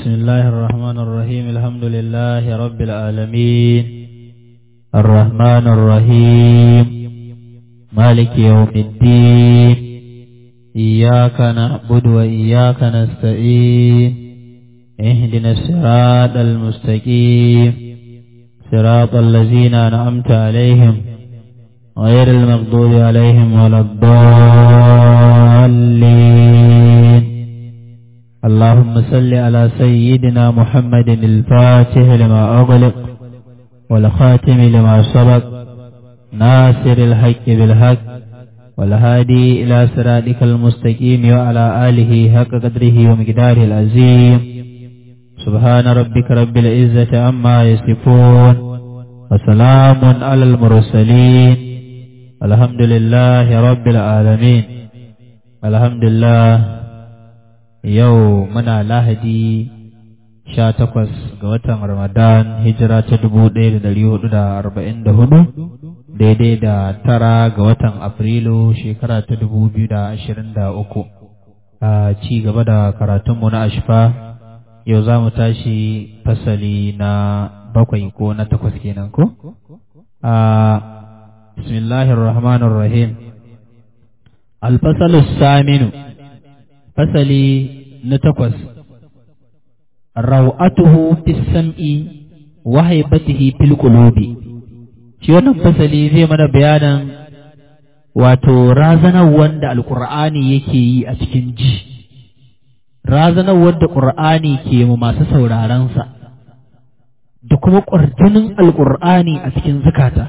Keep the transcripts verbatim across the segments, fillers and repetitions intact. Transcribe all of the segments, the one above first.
بسم الله الرحمن الرحيم الحمد لله رب العالمين الرحمن الرحيم مالك يوم الدين إياك نعبد وإياك نستعين اهدنا الصراط المستقيم صراط الذين أنعمت عليهم غير المغضوب عليهم ولا الضالين اللهم صل على سيدنا محمد الفاتح لما أغلق والخاتم لما سبق ناصر الحق بالحق والهادي إلى صراطك المستقيم وعلى آله حق قدره ومقداره العظيم سبحان ربك رب العزة عما يصفون وسلام على المرسلين الحمد لله رب العالمين. الحمد لله. yau muna lahadi sha takwas ga watan Ramadan hijira ta dubu ɗaya da ɗari hudu da arba'in da hudu daidai da tara ga watan Afrilu shekara ta dubu biyu da ashirin da uku. A ci gaba da karatunmu na ashfa yau za mu tashi fasali na bakwai ko na takwas kenan ko? A bismillahir rahmanir rahim. Al-fasalus saminu, fasali na takwas, raw'atuhu fis sam'i wa haibatihi fil qulubi. Shi wannan fasali zai mana bayanan wato razanawar da alqur'ani yake yi a cikin ji, razanawar da qur'ani ke mu masu sauraron sa, da kuma ƙwarjinin alqur'ani a cikin zakata.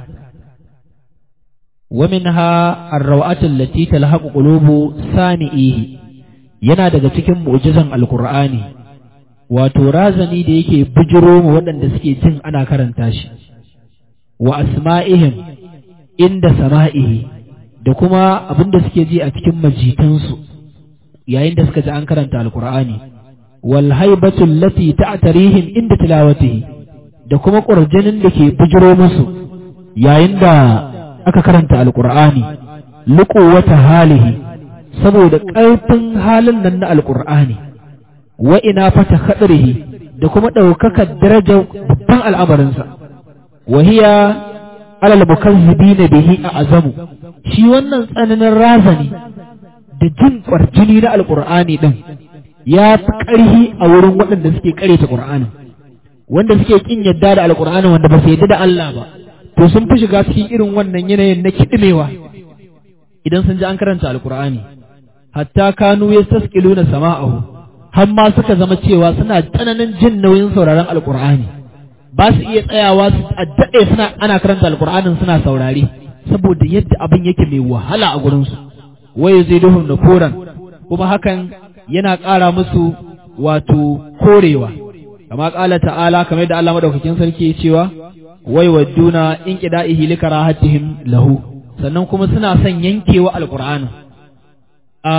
wa minha ar-raw'atu allati talhaqu qulubu sami'ihi, yana daga cikin mu'jizan alkur'ani wato razani da yake bujiro mu waɗanda suke jin ana karanta shi, wa asma'ihim inda sama'ihi, da kuma abinda suke ji a cikin majitansu yayin da suka ji an karanta alkur'ani, wal haibatu allati ta'tarihim inda tilawatihi, da kuma ƙurjanin da ke bujiro musu yayin da aka karanta alkur'ani, liquwwata halihi, saboda ƙarfin halin nan na alƙur'ani, wa ina fata haɗarihi, da kuma ɗaukakar darajar babban al'amarinsa, wa hiya alal mukazzibina bihi a azamu. Shi wannan tsananin razani da jin ƙwarjini na alƙur'ani ɗin ya fi ƙarhi a wurin waɗanda suke ƙareta ƙur'ani, wanda suke ƙin yadda da alƙur'ani, wanda ba su yadda da Allah ba, to sun fi shiga cikin irin wannan yanayin na kiɗimewa idan sun ji an karanta alƙur'ani. hatta kanu yastasqiluna sama'ahu, har ma suka zama cewa suna tsananin jin nauyin sauraron alqur'ani, ba su iya tsayawa su addade suna ana karanta alqur'anin suna saurare saboda yadda abin yake mai wahala a gurin su. wa yaziduhum nufuran, kuma hakan yana ƙara musu wato korewa, kama ƙala ta'ala, kamar da Allah madaukakin sarki ya cewa wai wadduna in qida'ihi likarahatihim lahu, sannan kuma suna son yankewa alqur'anin. a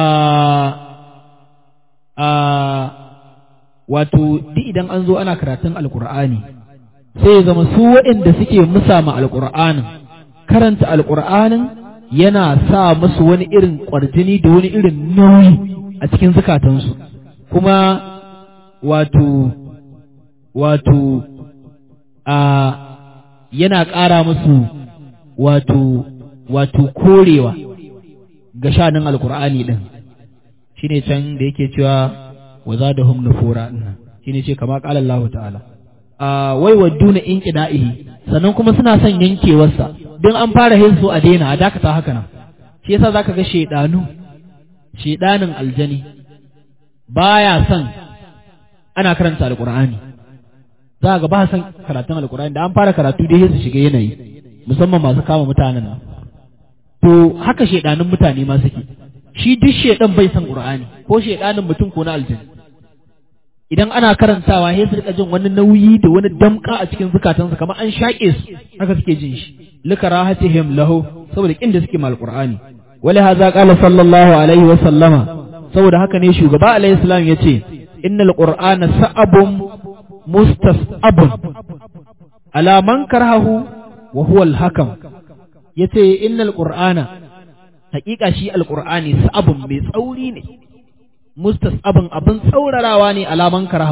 a wato duk idan an zo ana karatun alkur'ani sai ya zama su waɗanda suke musa ma alkur'anin, karanta alkur'anin yana sa musu wani irin ƙwarjini da wani irin nauyi a cikin zukatansu, kuma wato wato a yana ƙara musu wato wato korewa ga shanin alkur'ani din. Shine can da yake cewa wa zadahum nufura din, shine ce kama qala Allah ta'ala a wai waduna in qida'ihi, sannan kuma suna son yankewarsa, don an fara hinsu a daina a dakata haka nan. Shi yasa zaka ga shedanu shedanin aljani baya son ana karanta alkur'ani, za ga ba son karatun alkur'ani, da an fara karatu dai su shiga yanayi, musamman masu kama mutanen nan. To haka shedanin mutane ma suke, shi duk shedan bai san Qur'ani, ko shedanin mutum ko na aljanna. Idan ana karantawa sai su rika jin wani nauyi da wani damka a cikin zukatansu, kamar an shaƙe su, haka suke jin shi, likarahatihim lahu, saboda kin da suke mal Qur'ani. Wala hadza qala sallallahu alaihi wa sallama, saboda haka ne shugaba alaihi salam yace innal qur'ana sa'abun mustas'abun ala man karahu wa huwa al-hakam. yace innal qur'ana, haƙiƙa shi alqur'ani sa'abun mai tsauri ne, mustas'abun abin tsaurarawa ne alaman karahu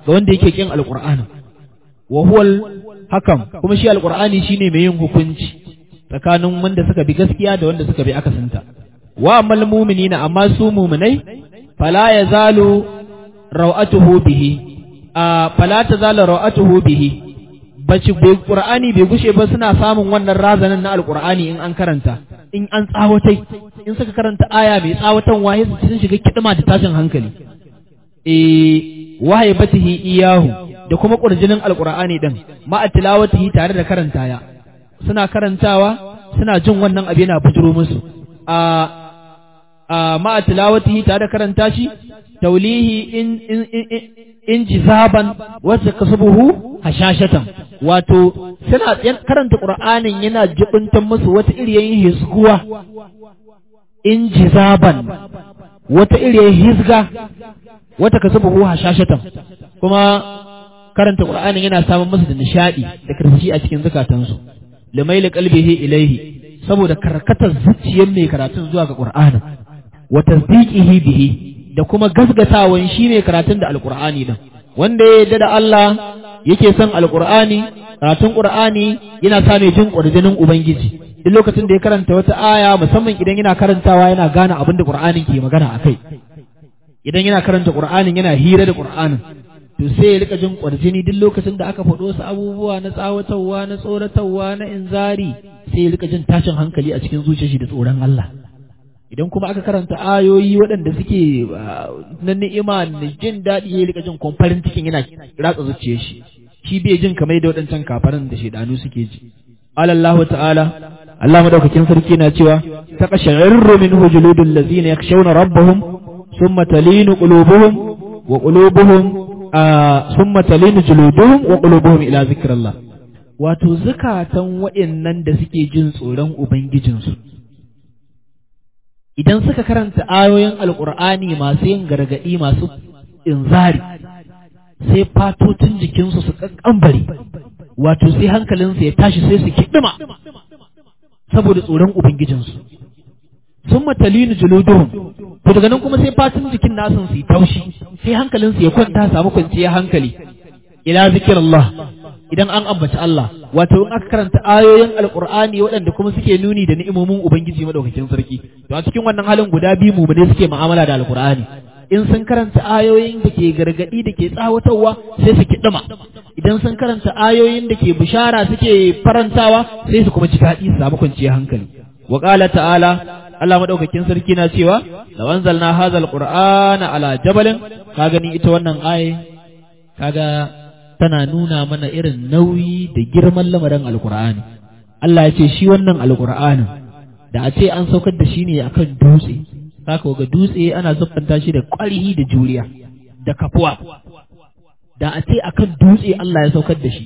ga wanda yake kin alqur'ani wa huwal hakam kuma shi alqur'ani shine mai yin hukunci tsakanin wanda suka bi gaskiya da wanda suka bi akasinta wa amal mu'minina amma su mu'minai fala yazalu rawatuhu bihi a fala tazalu rawatuhu bihi bace bai qur'ani bai gushe ba suna samun wannan razanin na alqur'ani in an karanta in an tsawatai in suka karanta aya mai tsawatan waye sun shiga kidima da tashin hankali eh wahaybatihi iyahu da kuma qurjinin alqur'ani din ma'a tilawatihi tare da karanta ya suna karantawa suna jin wannan abu yana bujuro musu a a ma'a tilawatihi tare da karanta shi taulihi in in in jizaban wa takasubuhu hashashatan wato suna karanta qur'anin yana jibuntan musu wata iriyayin hisguwa in jizaban wata iriyayin hisga wata kasubuhu hashashatan kuma karanta qur'anin yana samun musu da nishadi da karsashi a cikin zakatansu limaili qalbihi ilaihi saboda karkatar zuciyar mai karatun zuwa ga qur'anin wa tasdiqihi bihi da kuma gasgatawan shi mai karatun da alqur'ani din wanda ya yarda da Allah yake son alqur'ani karatun qur'ani yana sa mai jin ƙurjinin ubangiji duk lokacin da ya karanta wata aya musamman idan yana karantawa yana gane abin da qur'anin ke magana akai idan yana karanta qur'anin yana hira da qur'anin to sai ya rika jin ƙwarjini duk lokacin da aka faɗo su abubuwa na tsawatarwa na tsoratarwa na inzari sai ya rika jin tashin hankali a cikin zuciyar shi da tsoron Allah idan kuma aka karanta ayoyi waɗanda suke na ni'ima na jin daɗi ya rika jin kwamfarin cikin yana ratsa zuciyar shi shi bai jin kamar da waɗancan kafaran da shaidanu suke ji alallahu ta'ala Allah madaukakin sarki na cewa taqashirru minhu juludul ladzina yakhshawna rabbahum thumma talinu qulubuhum wa qulubuhum summa talinu juluduhum wa qulubuhum ila zikrillah wato zakatan waɗannan da suke jin tsoron ubangijinsu idan suka karanta ayoyin alqur'ani masu yin gargadi masu inzari sai fatotun jikinsu su kakkambare wato sai hankalinsu ya tashi sai su kidima saboda tsoron ubangijinsu summa talinu juluduhum to daga nan kuma sai fatun jikin nasu su yi taushi sai hankalinsu ya kwanta samu kwanciyar hankali ila zikirallah idan an ambaci Allah wato in aka karanta ayoyin alqur'ani waɗanda kuma suke nuni da ni'imomin ubangiji madaukakin sarki to a cikin wannan halin guda biyu mu ne suke mu'amala da alqur'ani in sun karanta ayoyin da ke gargadi da ke tsawatarwa sai su kidima idan sun karanta ayoyin da ke bishara suke farantawa sai su kuma ji daɗi su samu kwanciyar hankali wa qala ta'ala Allah madaukakin sarki na cewa law anzalna hadha alqur'ana ala jabalin ka gani ita wannan aye kaga tana nuna mana irin nauyi da girman lamarin alqur'ani Allah ya ce shi wannan alqur'anin da a ce an saukar da shi ne akan dutse haka ga dutse ana zuffanta shi da ƙwarihi da juriya da kafuwa da a ce akan dutse Allah ya saukar da shi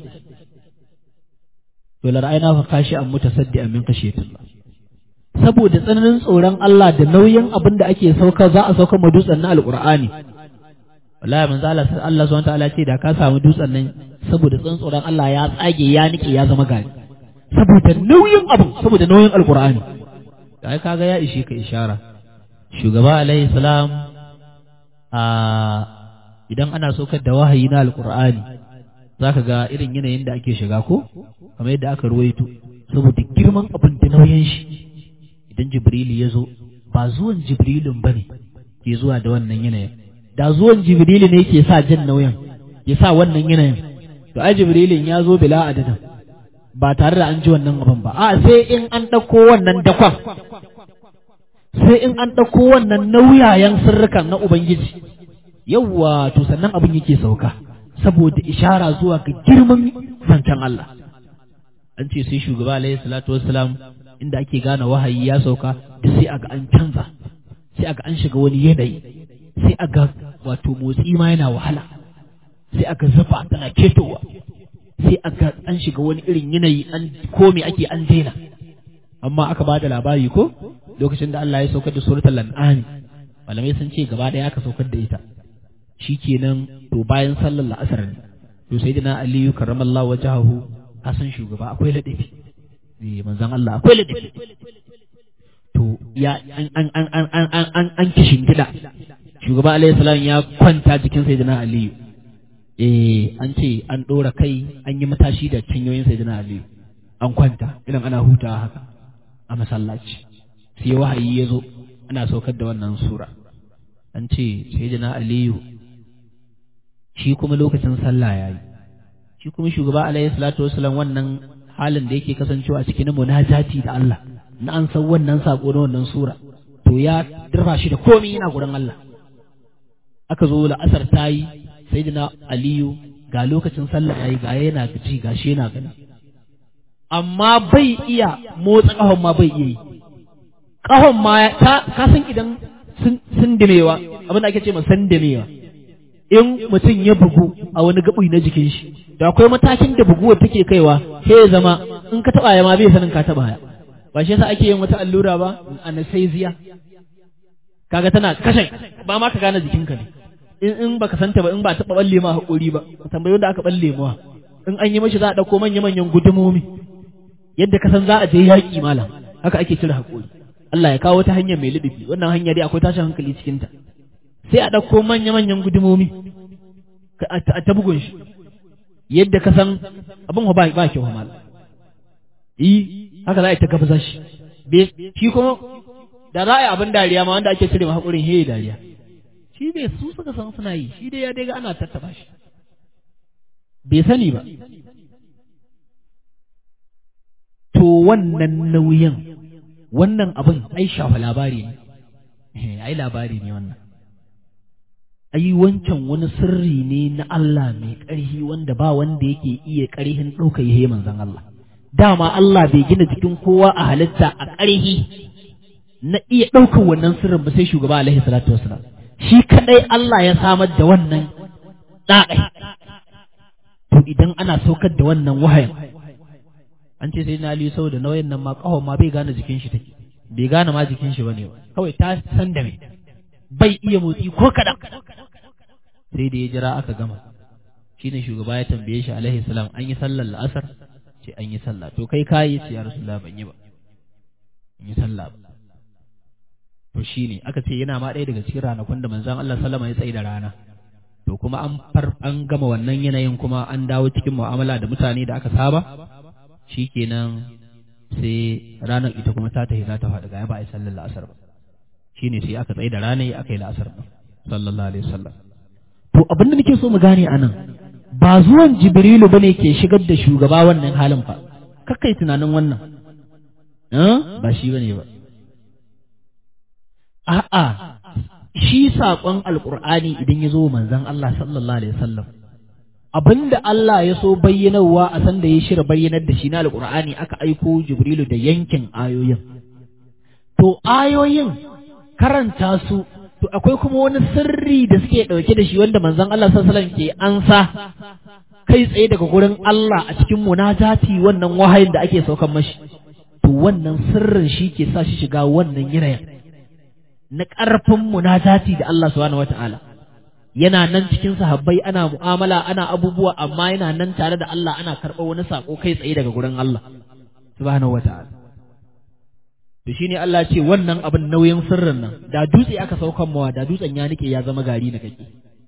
to la ra'ayna fa kashi an mutasaddian min khashiyatillah saboda tsananin tsoron Allah da nauyin abin da ake sauka za a sauka ma dutsen na alqur'ani wallahi manzo Allah Allah subhanahu wataala ce da ka samu dutsen nan saboda tsananin tsoron Allah ya tsage ya nike ya zama gari saboda nauyin abu saboda nauyin alqur'ani kai kaga ya ishe ka ishara shugaba alaihi salam a idan ana saukar da wahayi na alqur'ani zaka ga irin yanayin da ake shiga ko kamar yadda aka ruwaito saboda girman abin da nauyin shi idan jibrilu ya zo ba zuwan jibrilun bane ke zuwa da wannan yanayin da zuwan jibrilu ne ke sa jin nauyin ya sa wannan yanayin to ai jibrilun ya zo bila adadin ba tare da an ji wannan abin ba a sai in an ɗauko wannan dakon sai in an ɗauko wannan nauyayen sirrikan na Ubangiji, yawwa to sannan abin yake sauka, saboda ishara zuwa ga girman zancen Allah. An ce sai shugaba alayhi salatu wassalam inda ake gane wahayi ya sauka da sai aga an canza, sai aga an shiga wani yanayi, sai aga wato motsi ma yana wahala, sai aga zufa tana ketowa, sai aga an shiga wani irin yanayi an kome ake an daina. Amma aka ba da labari ko lokacin da Allah ya saukar da suratul an'am malamai sun ce gaba daya aka saukar da ita shikenan to bayan sallar la'asar ne to sayyidina aliyu karramallahu wajhahu kasan shugaba akwai ladabi eh manzon Allah akwai ladabi to ya an an an an an an an kishin gida shugaba alaihi salam ya kwanta jikin sayyidina aliyu eh an ce an ɗora kai an yi matashi da cinyoyin sayyidina Ali an kwanta idan ana hutawa haka a masallaci sai wahayi ya zo ana saukar da wannan sura an ce sayyidina Aliyu shi kuma lokacin sallah yayi shi kuma shugaba alaihi salatu wasallam wannan halin da yake kasancewa a cikin munajati da Allah na an san wannan sako na wannan sura to ya dirra shi da komai yana gurin Allah aka zo la'asar tayi sayyidina Aliyu ga lokacin sallah yayi ga yana ji gashi yana gani amma bai iya motsa kahon ma bai iya yi kahon ma ta kasan idan sun sun dimewa abin da ake ce ma san dimewa in mutum ya bugu a wani gaɓi na jikin shi da akwai matakin da buguwar take kaiwa sai ya zama in ka taɓa ya ma bai sanin ka taɓa ya ba shi yasa ake yin wata allura ba anesthesia kaga tana kashe ba ma ka gane jikinka ne in in baka santa ba in ba taɓa balle ma haƙuri ba tambayi wanda aka balle mawa in an yi mashi za a ɗauko manya manyan gudumomi yadda ka san za a je yaƙi malam haka ake cire haƙuri Allah ya kawo ta hanyar mai liɗifi wannan hanya dai akwai tashin hankali cikinta sai a ɗauko manya-manyan gudumomi a ta bugun shi yadda ka san abin ba ba kyau hamal yi haka za a yi ta gabza shi shi kuma da za a yi abin dariya ma wanda ake cire ma haƙurin he dariya shi bai su suka san suna yi shi dai ya dai ga ana tattaba shi bai sani ba to wannan nauyin wannan abin ai shafa labari ne ai labari ne wannan ai wancan wani sirri ne na Allah mai ƙarfi wanda ba wanda yake iya ƙarfin ɗaukar yayi manzon Allah dama Allah bai gina jikin kowa a halitta a ƙarfi na iya ɗaukar wannan sirrin ba sai shugaba alaihi salatu wasalam shi kadai Allah ya samar da wannan ɗaɗai to idan ana saukar da wannan wahayin an ce sai na Ali saboda nauyin nan ma ƙahon ma bai gane jikin shi take bai gane ma jikin shi bane kawai ta san da me bai iya motsi ko kaɗan sai da ya jira aka gama shi ne shugaba ya tambaye shi alaihi salam an yi sallar la'asar ce an yi sallah to kai kayi ce ya rasulullah ban yi ba an yi sallah ba to shi ne aka ce yana ma ɗaya daga cikin ranakun da manzon Allah sallama ya tsaye da rana to kuma an far an gama wannan yanayin kuma an dawo cikin mu'amala da mutane da aka saba shikenan sai ranar ita kuma ta tafi za ta faɗi ga ba a yi sallar la'asar ba shine sai aka tsaye da rana aka yi la'asar ɗin sallallahu alaihi wasallam to abin da nake so mu gane anan ba zuwan jibrilu bane ke shigar da shugaba wannan halin fa kakkai tunanin wannan eh ba shi bane ba a'a shi saƙon alqur'ani idan ya zo manzon Allah sallallahu alaihi wasallam abinda Allah ya so bayyanawa a san da ya shirya bayyanar da shi na alqur'ani aka aiko jibrilu da yankin ayoyin to ayoyin karanta su to akwai kuma wani sirri da suke ɗauke da shi wanda manzon Allah sallallahu alaihi wasallam ke ansa kai tsaye daga gurin Allah a cikin munajati wannan wahayin da ake saukan mashi to wannan sirrin shi ke sa shi shiga wannan yanayin na ƙarfin munajati da Allah subhanahu wataala yana nan cikin sahabbai ana mu'amala ana abubuwa amma yana nan tare da Allah ana karɓar wani sako kai tsaye daga gurin Allah subhanahu wataala to shine Allah ce wannan abin nauyin sirrin nan da dutse aka saukan mawa da dutsen ya nike ya zama gari na kake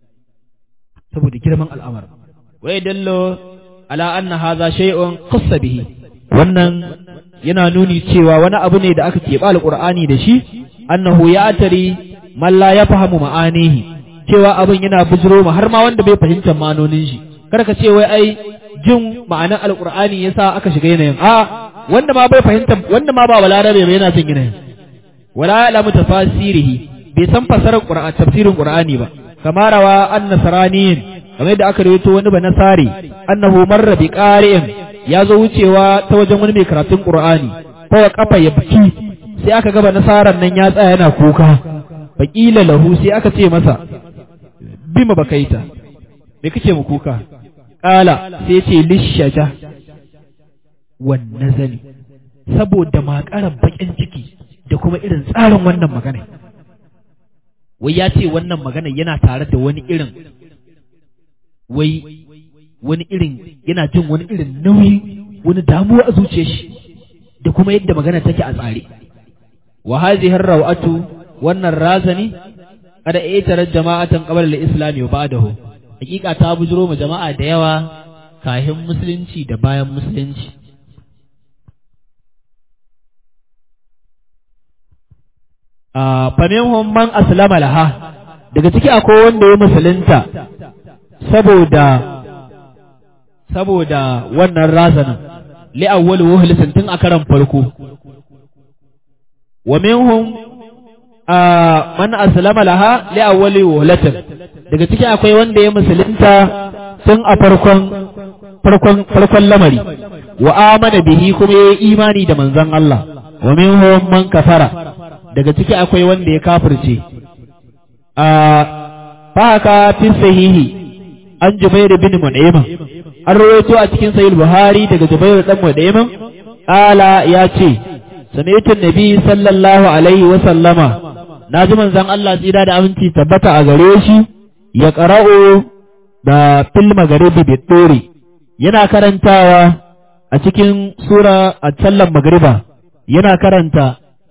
saboda girman al'amar wai dallo ala anna hadha shay'un qassa bihi wannan yana nuni cewa wani abu ne da aka keɓa alqur'ani da shi annahu ya'tari man la yafhamu ma'anihi cewa abin yana bujiro ma har ma wanda bai fahimtar ma'anonin shi kada ka ce wai ai jin ma'anar alqur'ani yasa aka shiga yanayin a wanda ma bai fahimta wanda ma ba balarabe ba yana son gina wala ya'lamu tafasirihi bai san fasarar qur'ani tafsirin qur'ani ba kama rawa an nasraniyin kamar da aka rawaito wani ba nasari annahu marra bi qari'in ya zo wucewa ta wajen wani mai karatun qur'ani fa wa kafa ya biki sai aka gaba nasaran nan ya tsaya yana kuka faqila lahu sai aka ce masa bima bakaita me kake mu kuka qala sai ce lishaja wannan zani saboda makarar bakin ciki da kuma irin tsarin wannan magana wai ya ce wannan magana yana tare da wani irin wai wani irin yana jin wani irin nauyi wani damuwa a zuciyar shi da kuma yadda magana take a tsare wa hadhihi ar-rawatu wannan razani kada itarar jama'atan qabla al-islam wa ba'dahu hakika ta bujiro ma jama'a da yawa kahin musulunci da bayan musulunci. a faminhum man aslama laha, daga ciki akwai wanda ya musulunta saboda saboda wannan razanin li awwal wuhlisin tun a karan farko. wa minhum man aslama laha li awwal wuhlatin, daga ciki akwai wanda ya musulunta tun a farkon farkon farkon lamari wa amana bihi kuma yayi imani da manzon Allah. wa minhum man kafara, daga ciki akwai wanda ya kafirce. a fa haka fi sahihi an Jubair bin Mut'im, an rawaito a cikin sahih Buhari daga Jubair dan Mut'im qala ya ce sami'tu nabi sallallahu alaihi wa sallama, naji manzon Allah tsira da aminci tabbata a gare shi ya qara'u da fil magharibi bi turi, yana karantawa a cikin sura a sallan magriba, yana karanta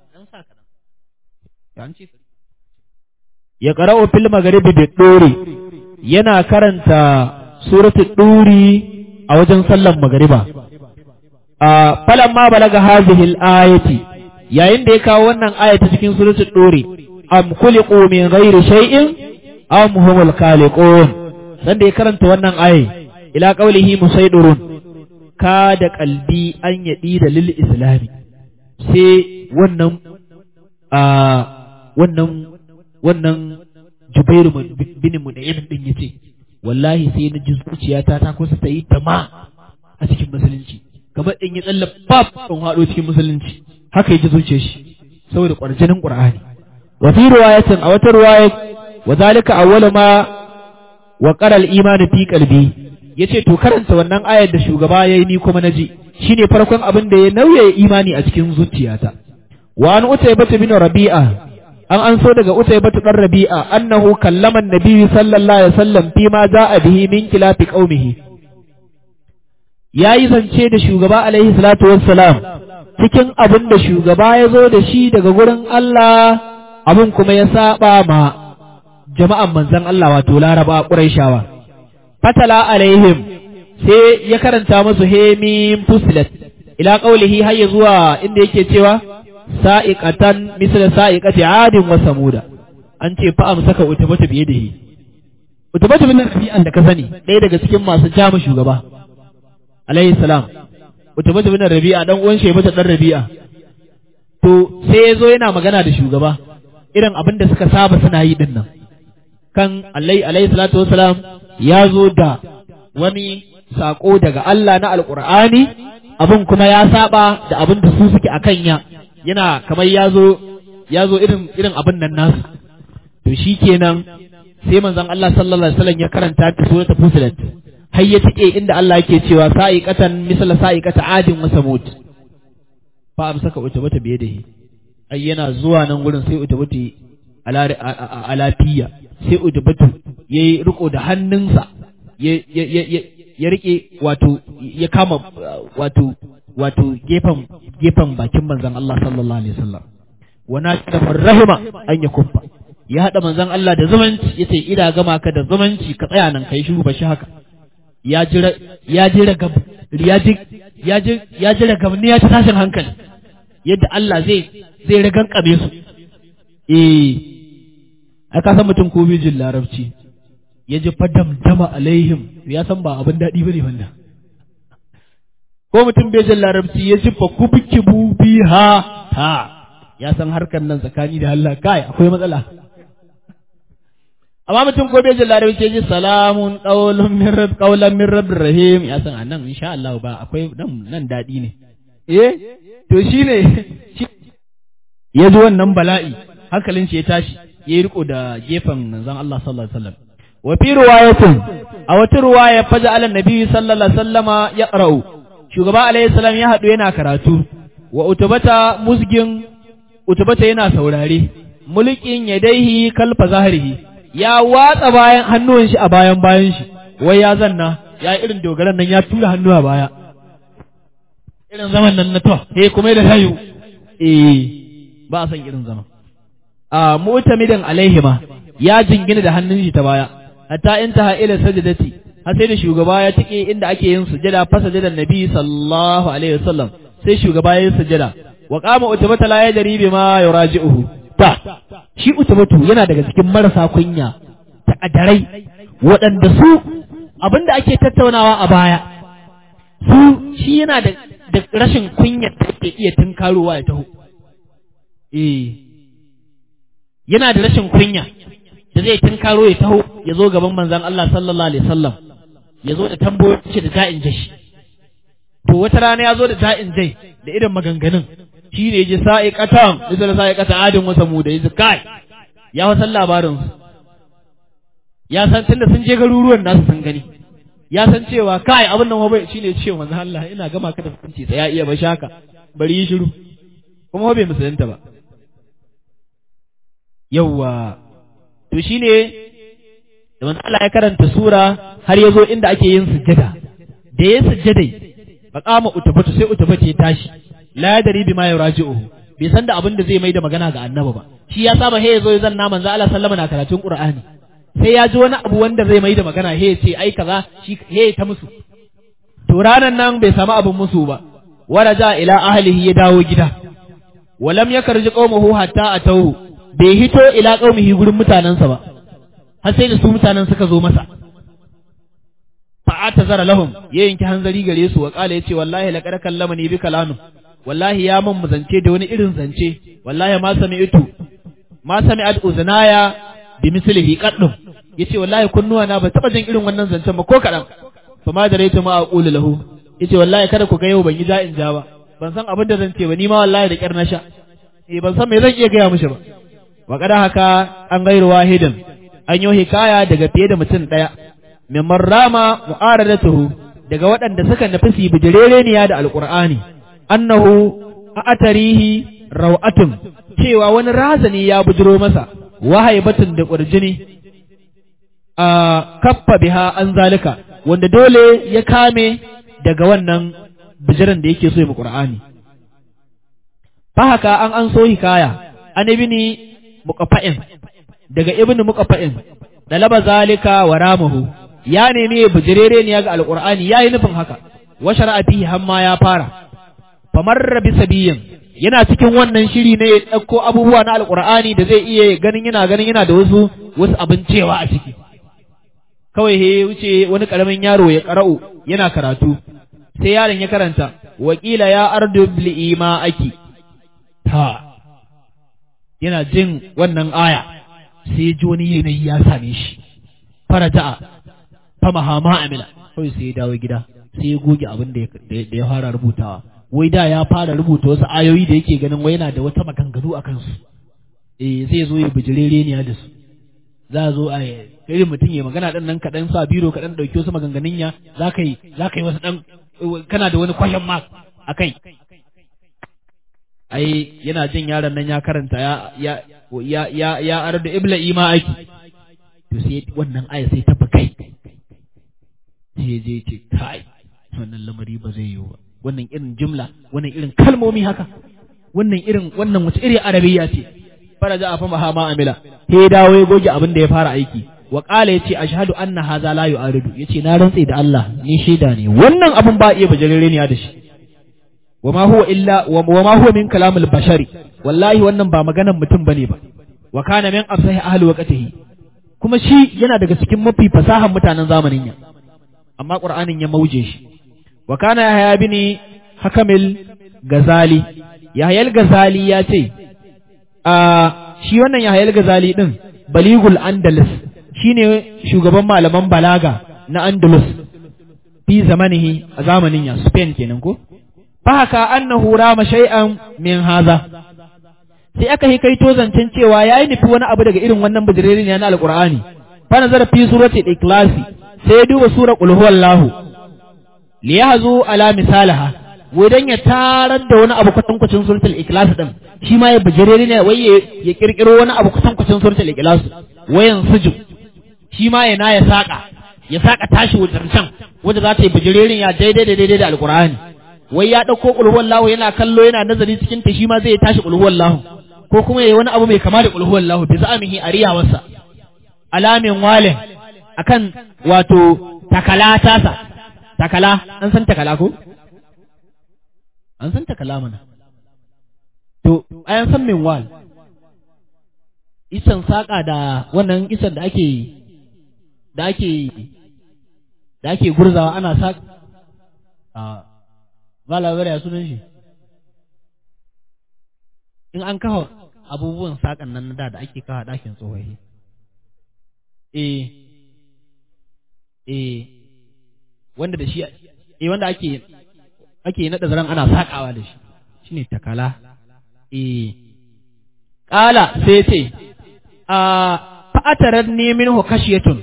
ya qara'u fil magharibi bi turi, yana karanta suratul turi a wajen sallan magriba. a falamma balaga hadhihi al-ayati, yayin da ya kawo wannan ayata cikin suratul turi, am khuliqu min ghairi shay'in am humul khaliqun, sanda ya karanta wannan ayi ila qawlihi musaydurun ka da qalbi an yadi da lil islami, sai wannan a wannan wannan Jubairu bin Mut'im din yace wallahi sai na ji zuciyata ta kusa ta yi tama a cikin musulunci, kamar in ya tsalla bab in hado cikin musulunci, haka yaji zuciyar shi saboda kwarjinin Qur'ani. wa fi riwayatin, a wata riwaya, wa zalika awwalu ma wa qara al-iman fi qalbi, yace to karanta wannan ayar da shugaba yayi ni kuma naji shine farkon abin da ya nauye imani a cikin zuciyata. wa an Utaybah bin Rabi'a, an an so daga Utaybah dan Rabi'a annahu kallama an-nabi sallallahu alaihi wasallam fi ma za'a bihi min khilafi qaumihi, yayi zance da shugaba alaihi salatu wassalam cikin abin da shugaba ya zo da shi daga gurin Allah, abin kuma ya saba ma jama'an manzon Allah wato Laraba Quraishawa. fatala alaihim, sai ya karanta musu hemim fusilat ila qaulihi hayya zuwa inda yake cewa sa'iqatan misla sa'iqati adin wa samuda, an ce fa amsaka utubata biye da hi. Utubata bin Rabi'an da ka sani ɗaya daga cikin masu jama shugaba alaihi salam, Utubata bin Rabi'a dan uwan Shaybata dan Rabi'a, to sai yazo yana magana da shugaba irin abin da suka saba suna yi din nan, kan alaihi alaihi salatu wassalam ya zo da wani sako daga Allah na alqur'ani, abin kuma ya saba da abin da su suke akan ya, yana kamar ya zo ya zo irin irin abin nan nasu. to shikenan sai manzon Allah sallallahu alaihi wasallam ya karanta ta suratul fusilat har ya tike inda Allah yake cewa sa'iqatan misla sa'iqata adin wa samud, fa amsaka utubata biye da shi. ai yana zuwa nan gurin sai utubata ala alafiya, sai utubata yayi riko da hannunsa ya ya ya rike wato ya kama wato wato gefen gefen bakin manzon Allah sallallahu alaihi wasallam, wana ta rahima an ya kuffa, ya hada manzon Allah da zumunci, yace ida gama ka da zumunci ka tsaya nan kai shiru ba shi haka. ya jira ya jira gab ya ji ya ji ya jira gab ne ya ta tashin hankali yadda Allah zai zai ragan kabe su. eh aka san mutum ko bijin larabci ya ji fadam dama alaihim, ya san ba abin daɗi bane wannan. ko mutum bijin larabci ya ji fa kubikibu biha ha, ya san harkar nan tsakani da Allah kai akwai matsala. amma mutum ko bai jin larabci ji salamun qawlun min rabb qawlan min rabbir rahim, ya san anan insha Allah ba akwai nan nan dadi ne. eh to shine ya ji wannan bala'i hankalin shi ya tashi, ya riko da gefen manzon Allah sallallahu alaihi wasallam. wa fi riwayatin, a wata riwaya faja ala nabi sallallahu alaihi wasallama yaqra'u, shugaba alaihi salam ya hadu yana karatu, wa utubata musgin, utubata yana saurare, mulkin yadaihi kalfa zahirihi, ya watsa bayan hannuwan shi a bayan bayan shi, wai ya zanna ya irin dogaran nan ya tura hannu a baya irin zaman nan na to eh kuma da tayu eh ba a san irin zaman. a mu'tamidan alaihima, ya jingina da hannun shi ta baya, hatta intaha ila sajdati har sai da shugaba ya tike inda ake yin sujada fa sajadan nabi sallallahu alaihi wasallam sai shugaba ya yi sujada wa qama utbata la yadri bima yuraji'uhu ta shi utbatu yana daga cikin marasa kunya ta kadarai waɗanda su abinda ake tattaunawa a baya su shi yana da, da rashin kunya da ke iya tunkarowa ya taho eh yana da rashin kunya da zai tunkaro ya taho ya zo gaban manzon Allah sallallahu alaihi wasallam ya zo da tambayoyi da ta'in jashi to wata rana ya zo da ta'in jai da irin maganganun shi ne ji sa'iqatan da sa'iqata adin wasa mu da yaji kai ya wasan labarin su ya san tunda sun je garuruwan nasu sun gani ya san cewa kai abin nan bai shine ce manzon Allah ina gama ka da hukunci sai ya iya ba shaka bari yi shiru kuma bai musulunta ba yawa to shine da manzon Allah ya karanta sura har ya zo inda ake yin sujjada da ya sujjadai faqama utubatu sai utubatu ya tashi la yadri bima yuraji'uhu bai san da abin da zai mai da magana ga annabi ba shi ya saba he yazo ya zanna manzo Allah sallama na karatun Qur'ani sai ya ji wani abu wanda zai mai da magana he ce ai kaza shi he ta musu to ranan nan bai samu abin musu ba waraja ila ahlihi ya dawo gida walam yakarji qaumuhu hatta atawu bai hito ila qaumihi gurin mutanansa ba har sai da su mutanen suka zo masa fa'ata zara lahum ya yanki hanzari gare su wa kala yace wallahi laqad kallamani bi kalamin wallahi ya mun zance da wani irin zance wallahi ma sami'tu ma sami'at uznaya bi mislihi qaddum yace wallahi kunnuwa na ba taba jin irin wannan zancen ba ko kadan fa ma daraitu ma aqulu lahu yace wallahi kada ku ga yau ban yi ja'in ja ba ban san abin da zan ce ba ni ma wallahi da kyar na sha eh ban san me zan iya gaya mishi ba wa kada haka an gairu wahidin an yi hikaya daga fiye da mutum daya mimman rama mu'aradatuhu daga waɗanda suka nufi su bijirereniya da alqur'ani annahu a'tarihi raw'atun cewa wani razani ya bujiro masa wahaibatun da qurjini a kaffa biha an zalika wanda dole ya kame daga wannan bijiran da yake so ya qur'ani fa haka an an so hikaya an ibni muqaffa'in daga ibnu muqaffa'in dalaba zalika wa ramahu ya nemi bijirereniya ga alqur'ani yayi nufin haka wa shar'a fihi hamma ya fara famarra bi sabiyin yana cikin wannan shiri ne ya dauko abubuwa na alqur'ani da zai iya ganin yana ganin yana da wasu wasu abin cewa a ciki kawai he wuce wani karamin yaro ya qara'u yana karatu sai yaron ya karanta wakila ya ardu bil ima'aki ta yana jin wannan aya sai ji wani yanayi ya same shi faraja'a fama hama amila kawai sai ya dawo gida sai ya goge abin da ya fara rubutawa wai da ya fara rubuta wasu ayoyi da yake ganin wai yana da wata maganganu a kansu eh zai zo ya bijirereniya da su za a zo a irin mutum ya magana ɗan nan kaɗan sa biro kaɗan ɗauki wasu maganganun ya za ka yi za ka yi wasu ɗan kana da wani question mark a kai ai yana jin yaron nan ya karanta ya ya ya ya ya arda ibla ima aiki to sai wannan aya sai ta kai sai je ce kai wannan lamari ba zai yiwu ba wannan irin jumla wannan irin kalmomi haka wannan irin wannan wace iri arabiya ce faraja afa mahama amila sai dawo ya goge abin da ya fara aiki wa qala yace ashhadu anna hadha la yu'aridu yace na rantsi da Allah ni shaida ne wannan abin ba iya bajarere ne da shi wama huwa illa wama huwa min kalamil bashari wallahi wannan ba maganan mutum bane ba wa kana min afsahi ahli waqtihi kuma shi yana daga cikin mafi fasahan mutanen zamanin ya amma qur'anin ya mauje shi wa kana yahya bin hakamil gazali yahya al-gazali ya ce a shi wannan yahya al-gazali din baligul andalus shine shugaban malaman balaga na andalus fi zamanihi a zamanin ya Spain kenan ko fa haka annahu rama shay'an min hadha sai aka yi kai zancen cewa yayi nufi wani abu daga irin wannan bijirin ne na alqur'ani fa nazara fi surati al-ikhlasi sai ya duba sura qul huwallahu li yahzu ala misalaha wadan ya tarar da wani abu kwatankwacin suratul ikhlas din shi ma ya bijirin ne wai ya kirkiro wani abu kwatankwacin suratul ikhlas wayan suju shi ma yana ya saka ya saka tashi wajen can wanda za ta yi bijirin ya daidai da daidai da alqur'ani wai ya ɗauko ƙulhuwallahu yana kallo yana nazari cikin ta shi ma zai tashi ƙulhuwallahu ko kuma yayi wani abu mai kama da ƙulhuwallahu bi za'amihi ariyawarsa alamin walin akan wato takala tasa takala an san takala ko an san takala mana to ayan san minwal isan saka da wannan isan da ake da ake da ake gurzawa ana sa a ba labarai a sunan shi in an kawo abubuwan sakan nan da da ake kawo ɗakin tsohahi eh eh wanda da shi eh wanda ake ake nada zaran ana sakawa da shi shine takala eh qala sai ce a fa'atarar ne minhu kashiyatun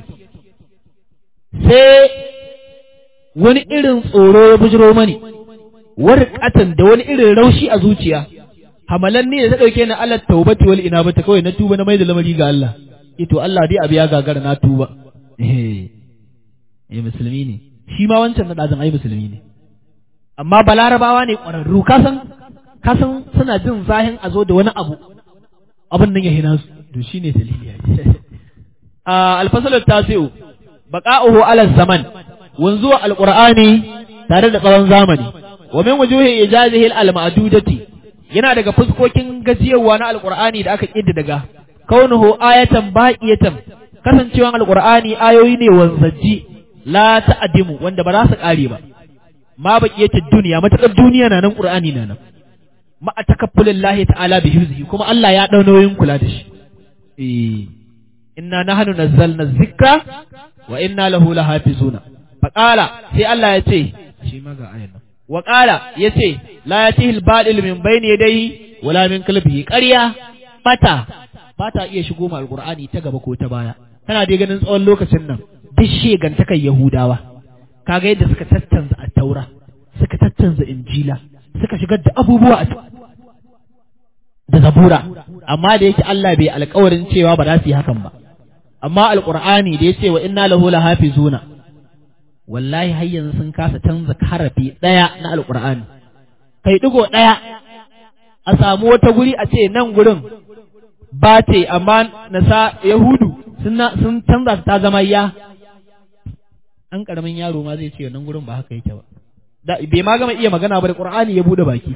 sai wani irin tsoro ya bujiro mani warqatan da wani irin raushi a zuciya hamalan ne da ta dauke ni Allah taubati wal inabati kawai na tuba na mai da lamari ga Allah ito Allah dai abiya gagara na tuba eh eh musulmi ne shi ma wancan na dazan ai musulmi ne amma balarabawa ne ƙwararru kasan kasan suna jin zahin a zo da wani abu abin nan ya hina su to shine dalili ya a alfasalu tasiu baqa'uhu ala zaman wanzuwa alqur'ani tare da tsawon zamani wa min wujuhi ijazihi al-ma'dudati yana daga fuskokin gajiyarwa na alqur'ani da aka kidda daga kaunuhu ayatan baqiyatan kasancewan alqur'ani ayoyi ne wanzaji la ta'dimu wanda ba za su kare ba ma baqiyatid duniya matakar duniya na nan qur'ani na nan ma atakaffulillahi ta'ala bi hifzihi kuma Allah ya dau nauyin kula da shi eh inna nahnu nazzalna dhikra wa inna lahu lahafizuna faqala sai Allah ya ce shi ma ga ayan nan wa qala yace la yatihi al-badil min bayni yadayhi wala min qalbihi qarya fata fata iya shigo ma alqur'ani ta gaba ko ta baya kana dai ganin tsawon lokacin nan duk shegantakan yahudawa kaga yadda suka tattanza at-taura suka tattanza injila suka shigar da abubuwa da zabura amma da yake Allah bai alƙawarin cewa ba za su yi hakan ba amma alqur'ani da yace wa inna lahu lahafizuna wallahi har yanzu sun kasa canza harafi daya na alqur'ani kai digo daya a samu wata guri a ce nan gurin ba ce amma nasa yahudu sun sun canza ta zama ya an karamin yaro ma zai ce nan gurin ba haka yake ba da bai ma gama iya magana ba da qur'ani ya bude baki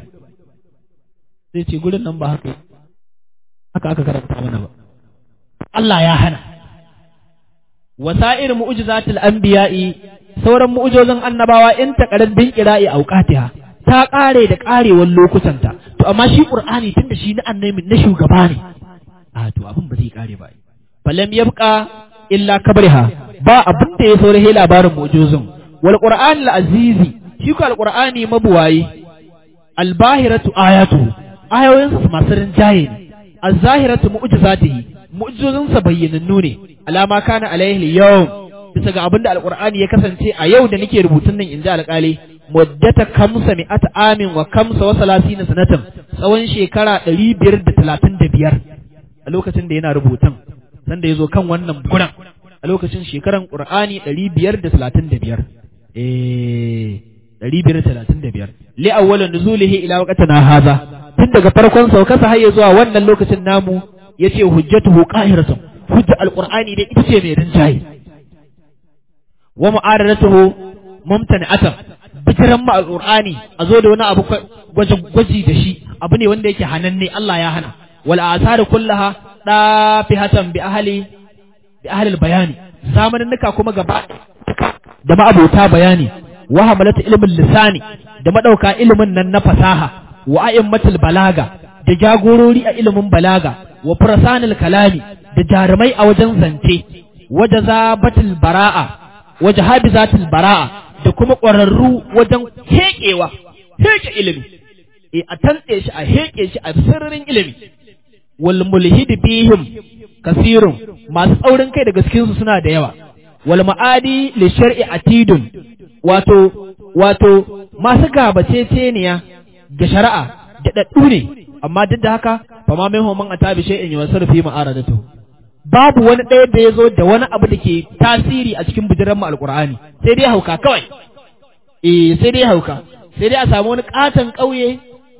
zai ce gurin nan ba haka haka aka karanta mana ba Allah ya hana wasa'ir mu'jizatil anbiya'i sauran mu'jizan annabawa in ta qaran bin qira'i auqatiha ta kare da karewar lokutanta to amma shi qur'ani tunda shi na annabi na shugaba ne a to abin ba zai kare ba falam yabqa illa kabriha ba abin da ya saurahe labarin mu'jizun wal qur'anil azizi shi ko al qur'ani mabuwayi al bahiratu ayatu ayoyinsa masu rinjaye ne az-zahiratu mu'jizatihi mu'jizunsa bayyanannu ne alama kana alaihi yawm bisa ga abinda alqur'ani ya kasance a yau da nake rubutun nan inji alƙali muddata kamsa mi'ata amin wa kamsa wa salasina sanatan tsawon shekara ɗari biyar da talatin da biyar a lokacin da yana rubutun sanda ya zo kan wannan buran a lokacin shekaran qur'ani ɗari biyar da talatin da biyar eh ɗari biyar da talatin da biyar li awwalan nuzulihi ila waqtina hadha tun daga farkon saukarsa har zuwa wannan lokacin namu yace hujjatuhu qahiratun hujja alqur'ani dai ita ce mai rinjaye wa mu'aradatuhu mumtani'atan bikiran ma alqur'ani a zo da wani abu gwaji gwaji da shi abu ne wanda yake hananne Allah ya hana wal asaru kullaha dafihatan bi ahli bi ahli albayani zamanin nuka kuma gaba da ma'abota bayani wa hamalatu ilmin lisani da madauka ilimin nan na fasaha wa a'immatul balaga da jagorori a ilimin balaga wa furasanil kalami da jarumai a wajen zance wa jazabatul bara'a wa jahabizatul bara'a da kuma ƙwararru wajen heƙewa heƙe ilimi e a tantse shi a heƙe shi a sirrin ilimi wal mulhid bihim kasirun masu tsaurin kai da gaskin su suna da yawa wal ma'adi li shar'i atidun wato wato masu gabaceceniya ga shari'a da daddu ne amma duk da haka fa ma mai homan atabi shay'in yusarfi ma'aradatu babu wani ɗaya da ya zo da wani abu da ke tasiri a cikin bijiran mu alqur'ani sai dai hauka kawai eh sai dai hauka sai dai a samu wani katon ƙauye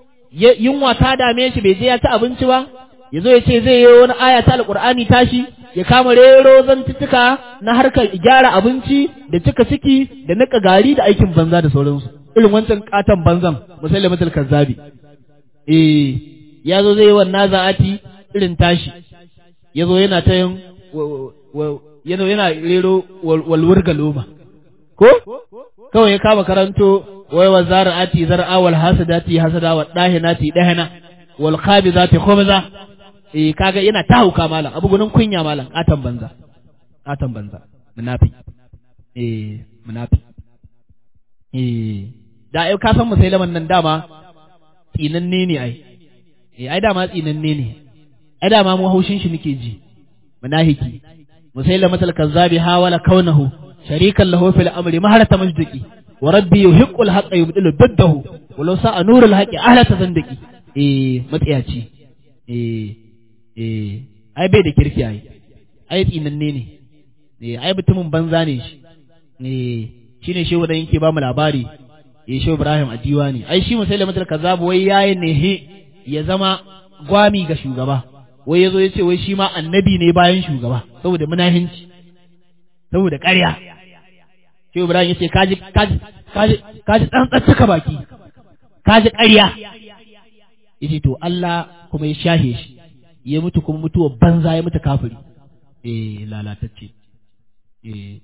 yunwa ta dame shi bai je ya ci abinci ba ya zo ya ce zai yi wani aya ta alqur'ani tashi ya kama rero zantuttuka na harkar gyara abinci da cika ciki da nika gari da aikin banza da sauransu irin wancan katon banzan musailamatul kazzabi eh ya zo zai yi wannan za'ati irin tashi ya zo yana ta yin yana yana rero walwurga loma ko kawai ya kama karanto wai wa zara'ati zar'a wal hasadati hasada wa dahinati dahina wal khabizati khubza eh kaga yana ta hauka malam abu gunin kunya malam atan banza atan banza munafi eh munafi eh da ai ka san musailaman nan dama tsinanne ne ai eh ai dama tsinanne ne ai dama mu haushin shi nake ji munafiki musailamatul kazzabi hawala kaunahu sharikan lahu fil amri maharata majduki wa rabbi yuhiqqul haqqa yubdilu biddahu walau sa'a nurul haqqi ahla tazandaki eh matsiyaci eh eh ai bai da kirki ai ai tsinanne ne eh ai mutumin banza ne shi eh shine shehu da yake ba mu labari eh shehu Ibrahim Adiwani ai shi musailamatul kazzab wai yayin ne he ya zama gwami ga shugaba wai yazo yace wai shi ma annabi ne bayan shugaba saboda munahinci saboda ƙarya shehu Ibrahim yace kaji kaji kaji kaji dan tsaka baki kaji ƙarya yace to Allah kuma ya shahe shi ya mutu kuma mutuwa banza ya mutu kafiri eh lalatacce eh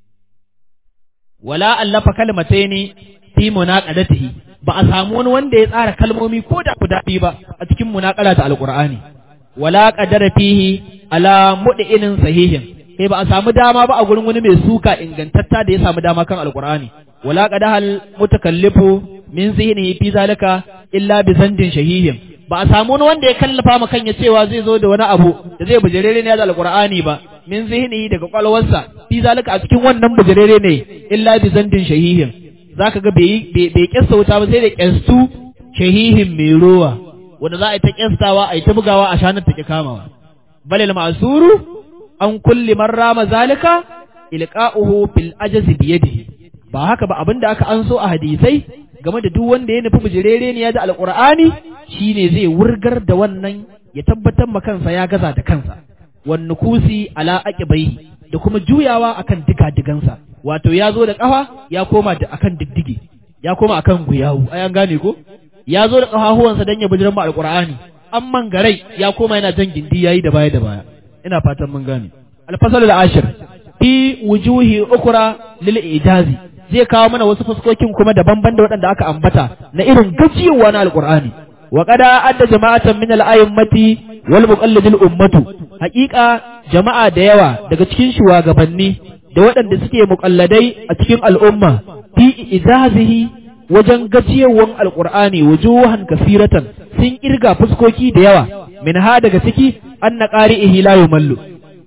wala allafa kalmataini fi munaqadatihi ba a samu wani wanda ya tsara kalmomi ko da guda biyu ba a cikin munaqala ta alqur'ani wala qadara fihi ala mud'inin sahihin sai ba a samu dama ba a gurin wani mai suka ingantatta da ya samu dama kan alqur'ani wala qadahal mutakallifu min zihnihi fi zalika illa bi zandin shahihin ba a samu wani wanda ya kallafa ma kan ya cewa zai zo da wani abu da zai bujirere ne da alqur'ani ba min zihnihi daga kwalwarsa fi zalika a cikin wannan bujirere ne illa bi zandin shahihin zaka ga bai bai kessa wuta ba sai da kessu shahihin mai ruwa wanda za a yi ta kestawa a yi ta bugawa a shanar ta ki kamawa balil ma'suru an kulli man rama zalika ilqa'uhu fil ajzi bi yadihi ba haka ba abinda aka anso a hadisai game da duk wanda ya nufi bujirere ne ya da alqur'ani shine zai wurgar da wannan ya tabbatar ma kansa ya gaza da kansa wan nukusi ala aqibaihi da kuma juyawa akan diga-digansa wato ya zo da kafa ya koma da akan diddige ya koma akan guyawu ai an gane ko ya zo da kafafuwansa dan ya bujiran mu alqur'ani amman garai ya koma yana jan gindi yayi da baya da baya ina fatan mun gane al-fasal al-ashir fi wujuhi ukra lil ijazi zai kawo mana wasu fuskokin kuma daban-ban da waɗanda aka ambata na irin gajiyawa na alqur'ani wa qada adda jama'atan min al-a'immati wal muqallidil ummatu haqiqa jama'a da yawa daga cikin shugabanni da waɗanda suke muqalladai a cikin al'umma fi ijazihi wajen gajiyawan alqur'ani wujuhan kasiratan sun kirga fuskoki da yawa min ha daga ciki anna qari'ihi la yumallu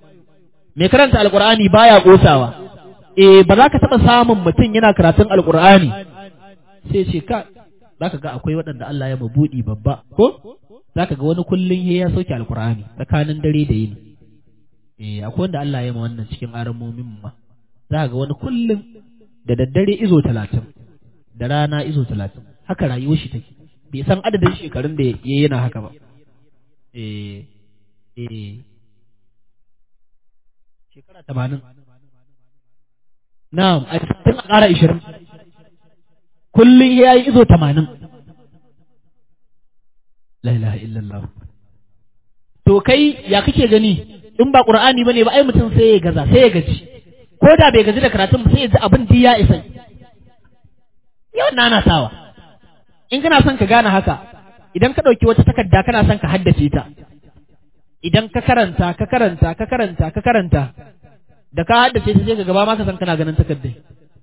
me karanta alqur'ani baya kosawa eh ba za ka taba samun mutum yana karatun alqur'ani sai ce ka zaka ga akwai waɗanda Allah ya mabudi babba ko zaka ga wani kullun ya sauke alqur'ani tsakanin dare da yini eh akwai wanda Allah ya ma wannan cikin aramomin ma zaka ga wani kullun da daddare izo talatin da rana izo talatin haka rayuwar shi take bai san adadin shekarun da ya yana haka ba eh eh shekara tamanin na'am a cikin ƙara ishirin kullum ya yi izo tamanin la ilaha illallah to kai ya kake gani in ba qur'ani bane ba ai mutum sai ya gaza sai ya gaji ko da bai gaji da karatun sai ya ji abin da ya isa yau na sawa in kana son ka gane haka idan ka ɗauki wata takarda kana son ka haddace ta idan ka karanta ka karanta ka karanta ka karanta da ka haddace ta sai ka gaba ma ka san kana ganin takardai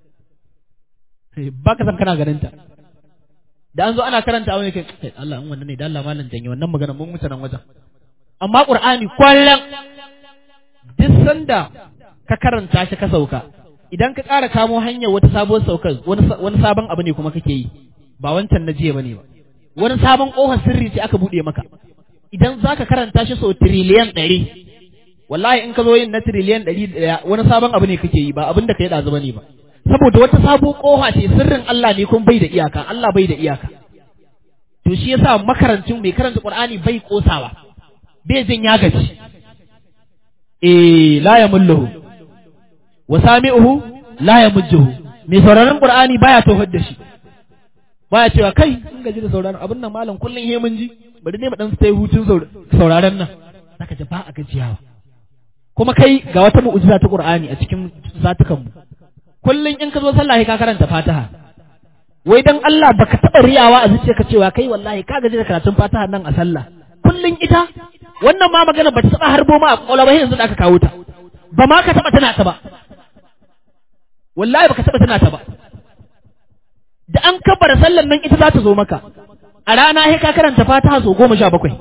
ba ka san kana ganin ta da an zo ana karanta wani kai kai Allah in wannan ne da Allah malam janye wannan magana mun wuce nan wajen amma Qur'ani kwallon duk sanda ka karanta shi ka sauka idan ka ƙara kamo hanyar wata sabuwar saukar wani sabon abu ne kuma kake yi ba wancan na jiya bane ba wani sabon ƙofar sirri ce aka buɗe maka idan zaka karanta shi sau tiriliyan ɗari wallahi in ka zo yin na tiriliyan ɗari ɗaya wani sabon abu ne kake yi ba abin da ka yi ɗazu bane ba saboda wata sabuwar ƙofa ce sirrin Allah ne kuma bai da iyaka Allah bai da iyaka to shi yasa makarancin mai karanta Qur'ani bai kosawa bai jin ya gaji eh la yamulluhu wa sami'uhu la yamujjuhu mai sauraron qur'ani baya tofar da shi baya cewa kai in gaji da sauraron abin nan malam kullun he mun ji bari ne mu dan sai hutun sauraron nan zaka ji ba a gajiyawa kuma kai ga wata mu'jiza ta qur'ani a cikin zatukan mu kullun in ka zo sallah ka karanta fatiha wai dan Allah baka taba riyawa a zuciyarka cewa kai wallahi ka gaji da karatun fatiha nan a sallah kullun ita wannan ma magana ba ta taba harbo ma a kwakwalwa ba yanzu da aka kawo ta ba ma ka taba tana ta ba wallahi baka taba tana ta ba da an kabbara sallan nan ita za ta zo maka a rana sai ka karanta fatiha so goma sha bakwai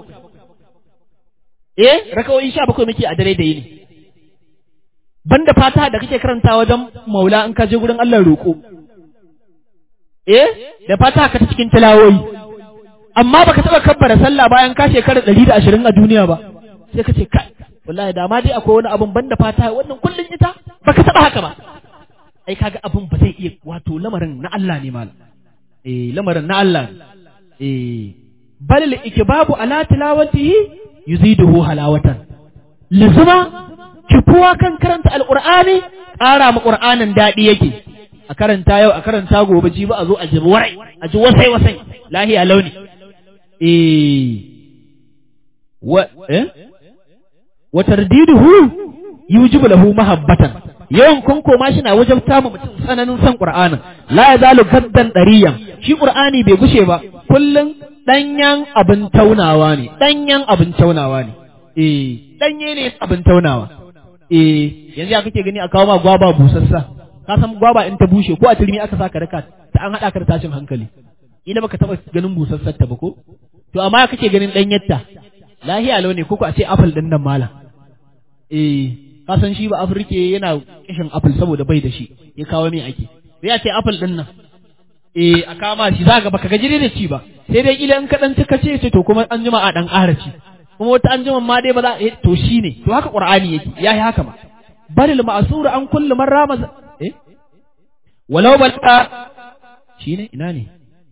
eh rakawoyi sha bakwai muke a dare da yini banda fatiha da kake karanta wajen maula in ka je gurin Allah roƙo eh da fatiha ka ta cikin tilawoyi amma baka taba kabbara sallah bayan ka shekara ɗari da ashirin a duniya ba sai ka ce kai wallahi da ma dai akwai wani abun banda fatiha wannan kullun ita baka taba haka ba ai kaga abun ba zai iya wato lamarin na Allah ne mal eh lamarin na Allah eh bal ikbabu ala tilawatihi yuziduhu halawatan lizuma kifuwa kan karanta alqur'ani ƙara ma qur'anin dadi yake a karanta yau a karanta gobe ji ba a zo a ji warai a ji wasai wasai lahiya launi eh wa eh wa tardiduhu yujibu lahu mahabbatan yawan kunkoma shi na wajen tamu mutum tsananin son Qur'anin la yazalu gaddan dariyan shi Qur'ani bai gushe ba kullun danyan abin taunawa ne danyan abin taunawa ne eh danye ne abin taunawa eh yanzu ya kake gani a kawo ma gwaba busassa ka san gwaba in ta bushe ko a turmi aka saka raka ta an hada ka da tashin hankali ina baka taba ganin busassar ta ba ko to amma kake ganin danyarta lahiya lau ne ko a ce apple din nan malam eh kasan shi ba Afirke yana kishin apple saboda bai da shi ya kawo mai ake sai ya ce apple din nan eh a kama shi zaka baka gaji da ci ba sai dai kila in ka dan cika ce ce to kuma an jima a dan ƙara ci kuma wata an jima ma dai ba za to shine to haka Qur'ani yake yayi haka ma balil ma'sur an kullu man rama eh walau balqa shine ina ne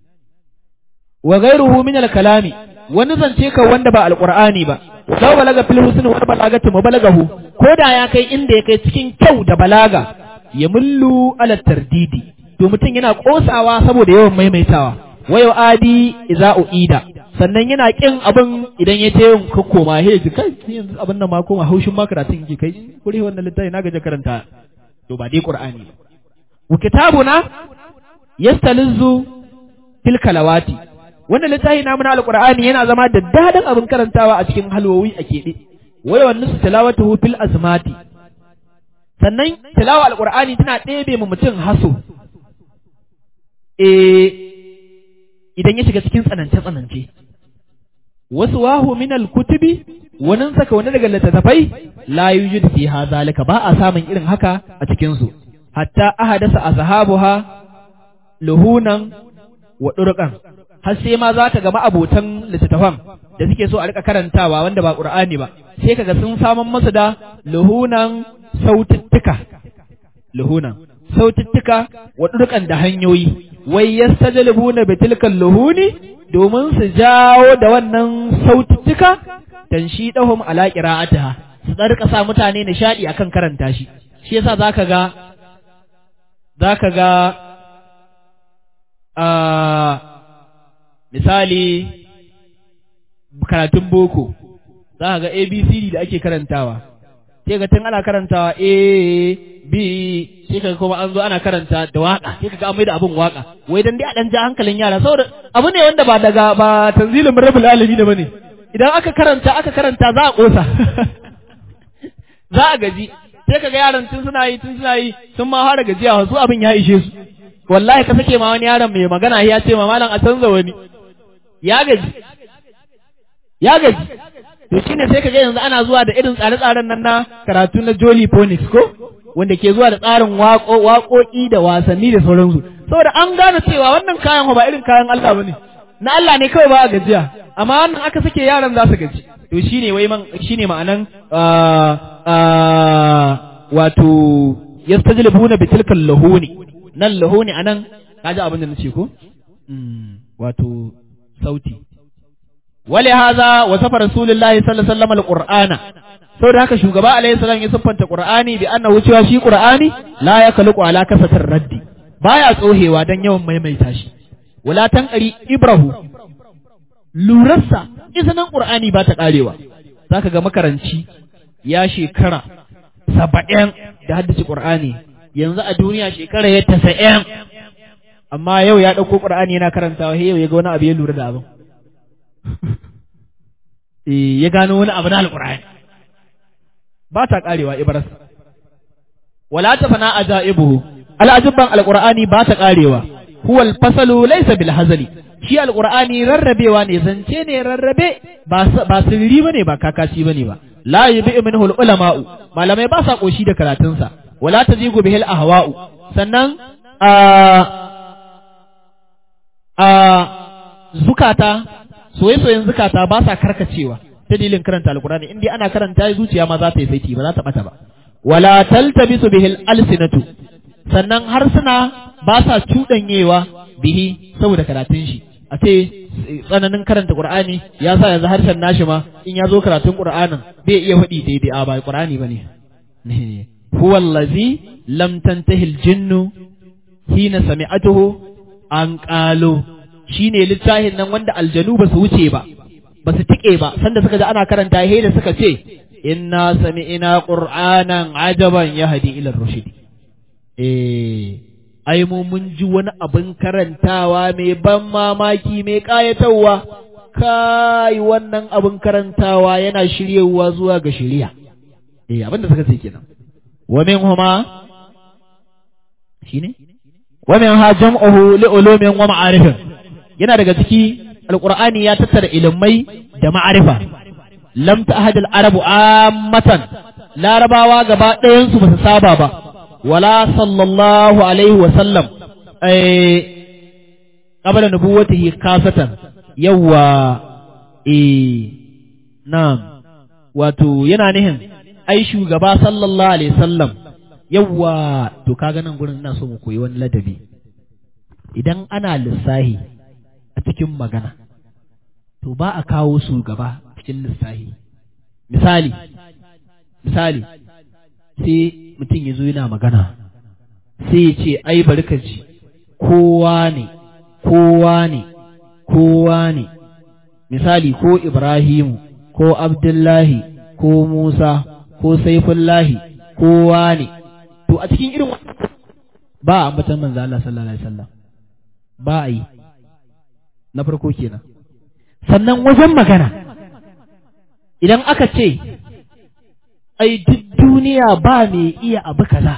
wa ghayruhu min al-kalami wani zance ka wanda ba al-Qur'ani ba walau balaga fil husn wa balagati mubalagahu ko da ya kai inda ya kai cikin kyau da balaga ya mullu ala tardidi to mutum yana kosawa saboda yawan maimaitawa wayo adi iza uida sannan yana kin abin idan ya ce ka koma he ji kai yanzu abin nan ma koma haushin ma karatun yake kai kure wannan littafi na gaje karanta to ba dai Qur'ani ba wa kitabuna yastalizu fil kalawati wannan littafi namu na alqur'ani yana zama da dadan abin karantawa a cikin halwowi a keɓe waya wannan su tilawatuhu fil azmati sannan tilawa alqur'ani tana ɗebe mu mutum haso eh idan ya shiga cikin tsanance tsanance wasu wahu min alkutubi wannan saka wani daga littattafai la yujidu fi hadhalika ba a samun irin haka a cikin su hatta ahadasa ashabuha luhunan wa durqan har sai ma za ka ga ma'abotan littattafan da suke so a rika karantawa wanda ba Qur'ani ba sai kaga sun saman masa da luhunan sautittuka luhunan sautittuka wa durkan da hanyoyi wai yastajlibuna bi tilkal luhuni domin su jawo da wannan sautittuka tanshidahum ala qira'atiha su rika sa mutane nishadi akan karanta shi shi yasa zaka ga zaka ga a misali karatun boko za ka ga A B C D da ake karantawa sai ga tun ana karantawa A B sai ka kuma an zo ana karanta da waka sai ka ga an mai da abin waka wai dan dai a dan ja hankalin yara saboda abu ne wanda ba daga ba tanzilin rabbul alamin da bane idan aka karanta aka karanta za a kosa za a gaji sai ka ga yaran tun suna yi tun suna yi sun ma fara gajiya su abin ya ishe su wallahi ka sake ma wani yaron mai magana ya ce ma malam a canza wani ya gaji ya gaji to shine sai kaga yanzu ana zuwa da irin tsare-tsaren nan na karatu na Jolly Phonics ko wanda ke zuwa da tsarin waƙo waƙoƙi da wasanni da sauransu saboda an gane cewa wannan kayan ba irin kayan Allah bane na Allah ne kawai ba a gajiya amma wannan aka sake yaran za su gaji to shine wai man shine ma'anan wato yastajlibuna bi tilkal lahuni nan lahuni anan kaji abin da nace ko wato sauti wali hadha wasafa rasulullahi sallallahu alaihi wasallam alqur'ana saboda haka shugaba alaihi salam ya siffanta qur'ani bi annahu cewa shi qur'ani la yakhluqu ala kasatir raddi baya tsohewa dan yawan maimaita shi wala tanqari ibrahu lurarsa izanan qur'ani ba ta karewa zaka ga makaranci ya shekara saba'in da haddace qur'ani yanzu a duniya shekara ya tasa'in amma yau ya dauko qur'ani yana karantawa yau ya ga wani abu ya lura da abin eh ya gano wani abu na alqur'ani ba ta karewa ibras wala tafana ajaibuhu al'ajibban alqur'ani ba ta karewa huwa al-fasalu laysa bil hazali shi alqur'ani rarrabewa ne zance ne rarrabe ba ba sirri bane ba kakaci bane ba la yubi minhu ulama'u malamai ba sa koshi da karatun sa wala tajigu bihil ahwa'u sannan a a zukata soyayyen zukata ba sa karkacewa ta dalilin karanta alqur'ani indai ana karanta zuciya ma za ta yi saiti ba za ta bata ba wala taltabisu bihil alsinatu sannan harsuna ba sa cudanyewa bihi saboda karatun shi a ce tsananin karanta qur'ani ya sa yanzu harshen nashi ma in ya zo karatun qur'anin bai iya faɗi daidai a ba qur'ani bane huwa allazi lam tantahi aljinnu hina sami'atuhu an qalu shine littafin nan wanda aljanu ba su wuce ba ba su tike ba sanda suka ji ana karanta he da suka ce inna sami'ina qur'anan ajaban yahdi ila ar-rushd eh ai mu mun ji wani abin karantawa mai ban mamaki mai kayatarwa kai wannan abin karantawa yana shiryewa zuwa ga shiriya eh abin da suka ce kenan wa min huma shine wa min ha jam'uhu li ulumin wa ma'arifin yana daga ciki alqur'ani ya tattara ilimai da ma'arifa lam ta'had al-arabu ammatan larabawa gaba ɗayan su ba su saba ba wala sallallahu alaihi wa sallam eh qabla nubuwwatihi kasatan yawa eh na'am wato yana nihin ai shugaba sallallahu alaihi wasallam yawa to kaga nan gurin ina so mu koyi wani ladabi idan ana lissahi a cikin magana to ba a kawo shugaba cikin lissahi misali misali sai mutum ya zo yana magana sai ya ce ai bari ka ji kowa ne kowa ne kowa ne misali ko Ibrahimu ko Abdullahi ko Musa ko Saifullahi kowa ne to a cikin irin ba a ambatan manzo Allah sallallahu alaihi wasallam ba a yi na farko kenan sannan wajen magana idan aka ce ai duk duniya ba mai iya abu kaza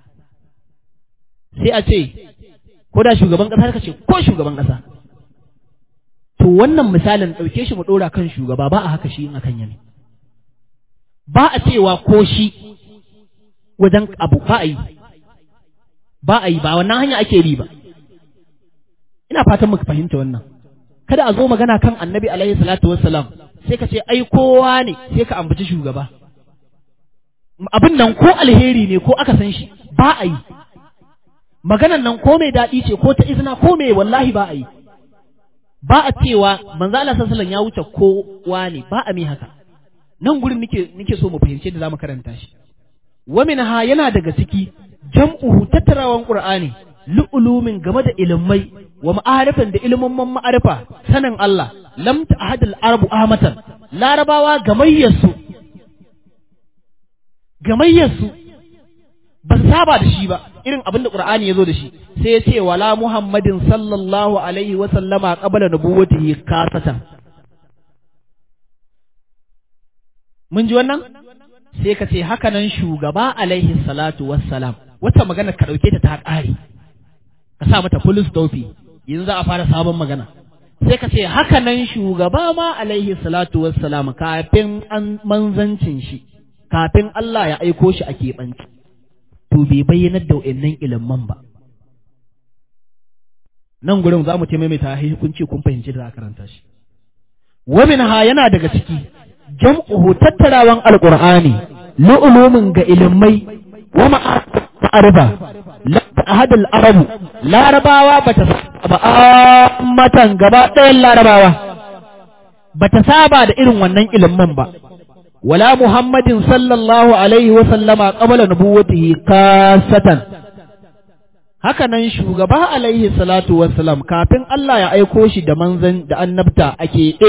sai a ce ko da shugaban kasa ka ce ko shugaban kasa to wannan misalin ɗauke shi mu ɗora kan shugaba ba a haka shi in akan yami ba a cewa ko shi wajen abu ba a yi ba a yi ba wannan hanya ake bi ba ina fatan muka fahimta wannan kada a zo magana kan annabi alaihi salatu wassalam sai ka ce ai kowa ne sai ka ambaci shugaba abin nan ko alheri ne ko aka san shi ba a yi maganan nan ko mai daɗi ce ko ta izina ko mai wallahi ba a yi ba a cewa manzo Allah sallallahu alaihi wasallam ya wuce kowa ne ba a mi haka nan gurin nake nake so mu fahimce da zamu karanta shi wa minha yana daga ciki jam'uhu tattarawan qur'ani lu'ulumin game da ilimai wa ma'arifan da ilimin ma'arifa sanin Allah lam ta'had al-arabu ahmatan larabawa gamayyarsu gamayyarsu ba su saba da shi ba irin abin da qur'ani ya zo da shi sai ya ce wala muhammadin sallallahu alaihi wa sallama qabla nubuwwatihi kasatan mun ji wannan sai ka ce haka nan shugaba alaihi salatu wassalam wata magana ka dauke ta ta ƙare ka sa mata full stop yanzu za a fara sabon magana sai ka ce haka nan shugaba ma alaihi salatu wassalam kafin an manzancin shi kafin Allah ya aiko shi a keɓanci to bai bayyanar da wa'annan ilimin ba nan gurin za mu ce maimaita hukunci kun fahimci da za a karanta shi wa minha yana daga ciki jam'uhu tattarawan alqur'ani lu'ulumin ga ilimai wa ma'arifa la ahad al-arab larabawa bata saba matan gaba ɗayan larabawa bata saba da irin wannan ilimin ba wala Muhammadin sallallahu alaihi wa sallama qabla nubuwwatihi kasatan haka nan shugaba alaihi salatu wassalam kafin Allah ya aiko shi da manzan da annabta ake ɗe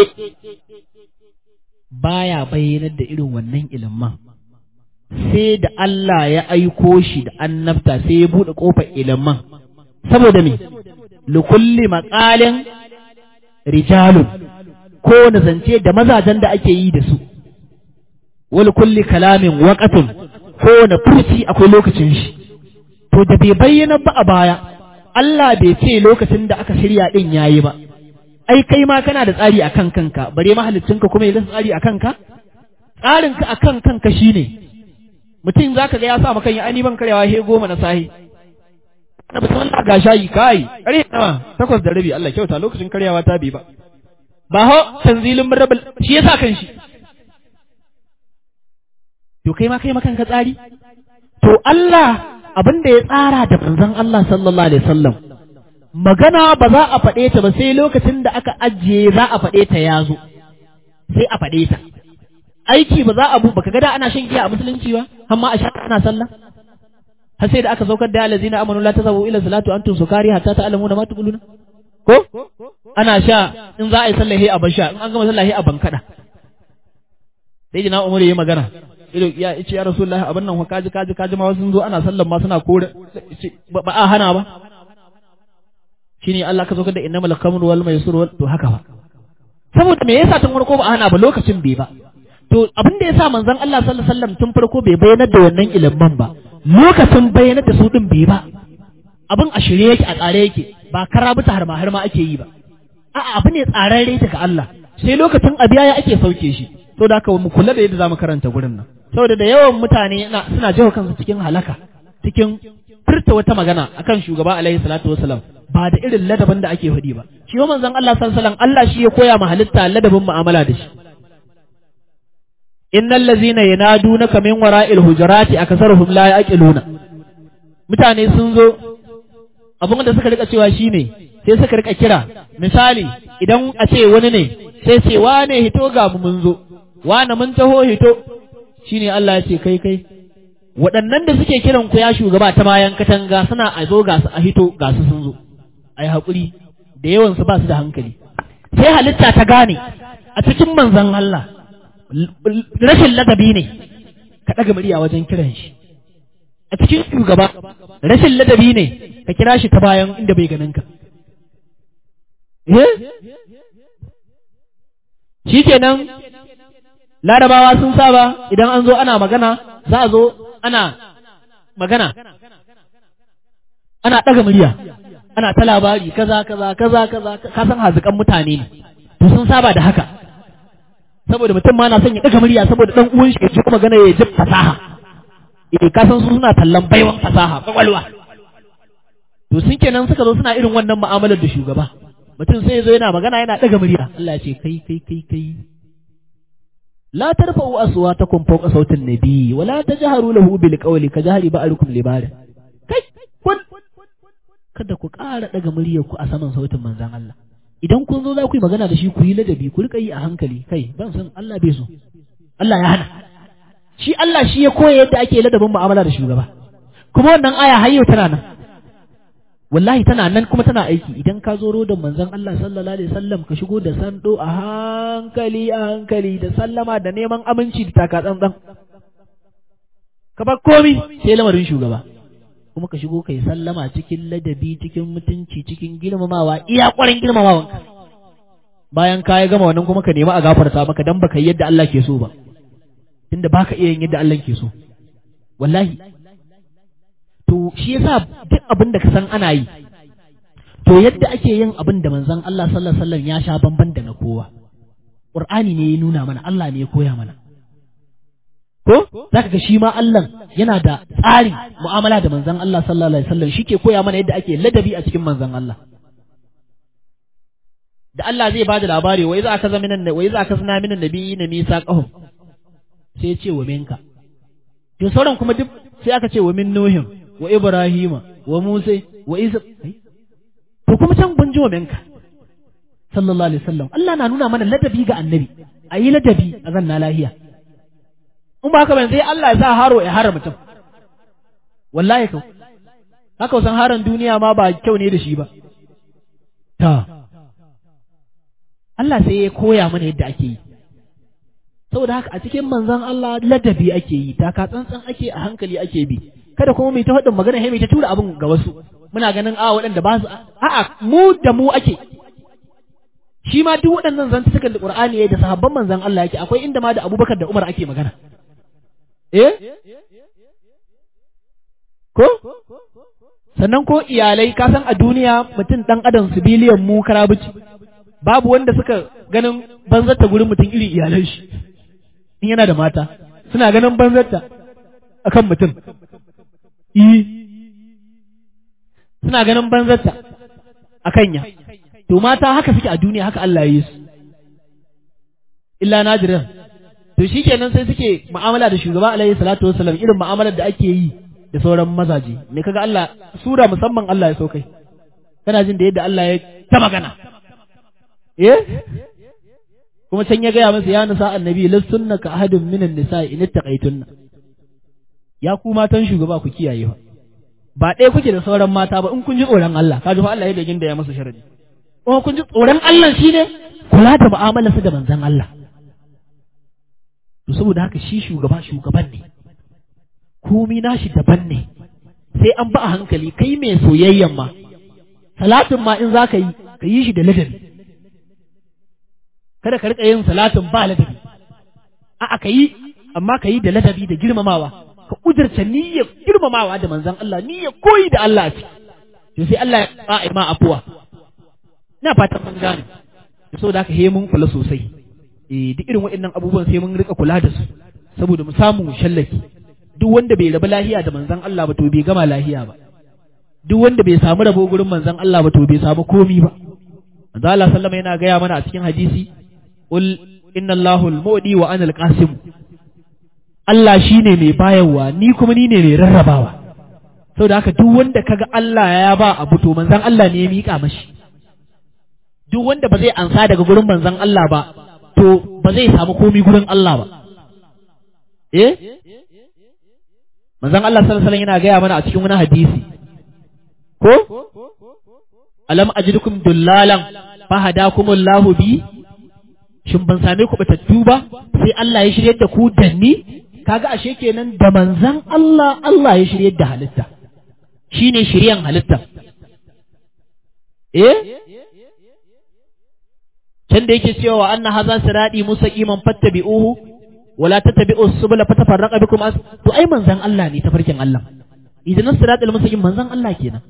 baya bayyanar da irin wannan ilimin sai da Allah ya aiko shi da annabta sai ya buɗe ƙofar ilimin saboda me likulli maqalin rijalun ko na zance da mazajen da ake yi da su wal kulli kalamin waqatun ko na furci akwai lokacin shi to da bai bayyana ba a baya Allah bai ce lokacin da aka shirya din yayi ba ai kai ma kana da tsari akan kanka bare mahaliccinka kuma ya tsari akan ka tsarin ka akan kanka shine mutum zaka ga ya sa maka ya ani ban karyawa he goma na sahi na mutum Allah ga shayi kai kare nawa takwas da rabi Allah kyauta lokacin karyawa ta bi ba ba ho tanzilin marabbal shi yasa kan shi to kai ma kai makan ka tsari to Allah abin da ya tsara da manzon Allah sallallahu alaihi wasallam magana ba za a faɗe ta ba sai lokacin da aka ajiye za a faɗe ta ya zo sai a faɗe ta aiki ba za a bu baka ga da ana shan giya a musulunci ba amma a sha ana sallah har sai da aka saukar da allazina amanu la tazawu ila salatu antum sukari hatta ta'lamuna ma taquluna ko ana sha in za a yi sallah a ban sha in an gama sallah a ban kada sai jina umar yayi magana ido ya ce ya rasulullahi abin nan kaji kaji kaji ma sun zo ana sallan ma suna kore ba a hana ba shine Allah ka saukar da innamal khamru wal maisur to haka ba saboda me yasa tun farko ba a hana ba lokacin bai ba to abin da yasa manzon Allah sallallahu alaihi wasallam tun farko bai bayyana da wannan ilimin ba lokacin bayyana da su din bai ba abin a shirye yake a tsare yake ba karabuta har ma har ma ake yi ba a'a abu ne tsararre ta ga Allah sai lokacin abiya ya ake sauke shi to da haka mu kula da yadda zamu karanta gurin nan saboda da yawan mutane suna jawo kansu cikin halaka cikin furta wata magana akan shugaba alaihi salatu wasalam ba da irin ladabin da ake faɗi ba shi wa manzon Allah sallallahu alaihi wasallam Allah shi ya koya ma halitta ladabin mu'amala da shi innal ladzina yanadunaka min wara'il hujurati akasaruhum la yaqiluna mutane sun zo abin da suka rika cewa shine sai suka rika kira misali idan a ce wani ne sai ce wane hito ga mu mun zo wane mun taho hito shine Allah ya ce kai kai waɗannan da suke kiran ku ya shugaba ta bayan katanga suna a zo ga su a hito ga su sun zo ai haƙuri da yawan su ba su da hankali sai halitta ta gane a cikin manzon Allah rashin ladabi ne ka ɗaga murya wajen kiran shi a cikin shugaba rashin ladabi ne ka kira shi ta bayan inda bai ganin ka eh shikenan larabawa sun saba idan an zo ana magana za a zo ana magana ana ɗaga murya ana ta labari kaza kaza kaza kaza ka san hazikan mutane ne to sun saba da haka saboda mutum ma na son ya ɗaga murya saboda ɗan uwan shi ya ji magana ya ji fasaha eh ka san su suna tallan baiwan fasaha kwakwalwa to sun kenan suka zo suna irin wannan mu'amalar da shugaba mutum sai ya zo yana magana yana ɗaga murya Allah ya ce kai kai kai kai la tarfa'u aswatakum fawqa sautin nabiy wa la tajharu lahu bil qawli kajahri ba'dukum li ba'd kai kun kada ku ƙara ɗaga muryar ku a saman sautin manzon Allah idan kun zo za ku yi magana da shi ku yi ladabi ku rika yi a hankali kai ban san Allah bai so Allah ya hana shi Allah shi ya koya yadda ake ladabin mu'amala da shugaba kuma wannan aya har yau tana nan wallahi tana nan kuma tana aiki idan ka zo rodon manzon Allah sallallahu alaihi wasallam ka shigo da sando a hankali a hankali da sallama da neman aminci da taka tsantsan ka bar komi sai lamarin shugaba kuma ka shigo kai sallama cikin ladabi cikin mutunci cikin girmamawa iya ƙwarin girmamawan bayan ka ya gama wannan kuma ka nemi a gafarta maka dan baka yi yadda Allah ke so ba tunda baka iya yin yadda Allah ke so wallahi to shi yasa duk abin da ka san ana yi to yadda ake yin abin da manzon Allah sallallahu alaihi wasallam ya sha bamban da na kowa Qur'ani ne ya nuna mana Allah ne ya koya mana ko zaka ga shi ma Allah yana da tsari mu'amala da manzon Allah sallallahu alaihi wasallam shike koya mana yadda ake ladabi a cikin manzon Allah da Allah zai bada labari wa iza aka zaminan wa iza aka suna minan nabiyina misaqahum sai ya ce wa minka to sauran kuma duk sai aka ce wa min nuhin wa ibrahima wa musa wa isa to kuma can gunji wa minka sallallahu alaihi wasallam Allah na nuna mana ladabi ga annabi ayi ladabi a zanna lahiya in ba haka ba sai Allah ya sa haro ya hara mutum wallahi kau haka wasan haran duniya ma ba kyau ne da shi ba ta Allah sai ya koya mana yadda ake yi saboda haka a cikin manzon Allah ladabi ake yi taka tsantsan ake a hankali ake bi kada kuma mai ta faɗin magana sai mai ta tura abin ga wasu muna ganin a waɗanda ba su a'a mu da mu ake shi ma duk waɗannan zantukan da Qur'ani yayi da sahabban manzon Allah yake akwai inda ma da Abubakar da Umar ake magana eh ko sannan ko iyalai ka san a duniya mutum dan adam su biliyan mu karabuci babu wanda suka ganin banzarta gurin mutum irin iyalan shi in yana da mata suna ganin banzarta akan mutum eh suna ganin banzarta akan ya to mata haka suke a duniya haka Allah ya yi su illa nadiran to shikenan sai suke mu'amala da shugaba alaihi salatu wassalam irin mu'amalar da ake yi da sauran mazaje me kaga Allah sura musamman Allah ya saukai kana jin da yadda Allah ya ta magana eh kuma can ya gaya masa ya nisa annabi lastunna ka ahadun minan nisa'i in ittaqaytunna ya ku matan shugaba ku kiyaye fa ba ɗaya kuke da sauran mata ba in kun ji tsoron Allah kaji fa Allah ya dagin da ya masa sharadi kuma kun ji tsoron Allah shine kula da mu'amalarsa da manzon Allah to saboda haka shi shugaba shugaban ne komi nashi daban ne sai an ba a hankali kai mai soyayyan ma salatin ma in za ka yi ka yi shi da ladabi kada ka rika yin salatin ba ladabi a'a ka yi amma ka yi da ladabi da girmamawa ka udurta niyyar girmamawa da manzon Allah niyyar koyi da Allah ce to sai Allah ya ba'a ma afuwa ina fatan mun gane saboda haka he mun kula sosai eh duk irin waɗannan abubuwan sai mun rika kula da su saboda mu samu shallaki duk wanda bai rabu lahiya da manzon Allah ba to bai gama lahiya ba duk wanda bai samu rabo gurin manzon Allah ba to bai samu komi ba manzo Allah sallama yana gaya mana a cikin hadisi qul inna Allahu al-mu'di wa ana al-qasim Allah shine mai bayarwa ni kuma ni ne mai rarrabawa saboda haka duk wanda kaga Allah ya ba abu to manzon Allah ne ya mika mashi duk wanda ba zai ansa daga gurin manzon Allah ba to ba zai samu komi gurin Allah ba eh manzon Allah sallallahu alaihi wasallam yana gaya mana a cikin wani hadisi ko alam ajidukum dullalan fahadakumullahu bi shin ban same ku batattu ba sai Allah ya shiryar da ku danni kaga ashe kenan da manzon Allah Allah ya shiryar da halitta shine shiryan halitta eh can da yake cewa anna hadha sirati musaqiman fattabi'uhu wala tattabi'u subula fatafarraqa bikum as to ai manzon Allah ne tafarkin Allah idan siratal mustaqim manzon Allah kenan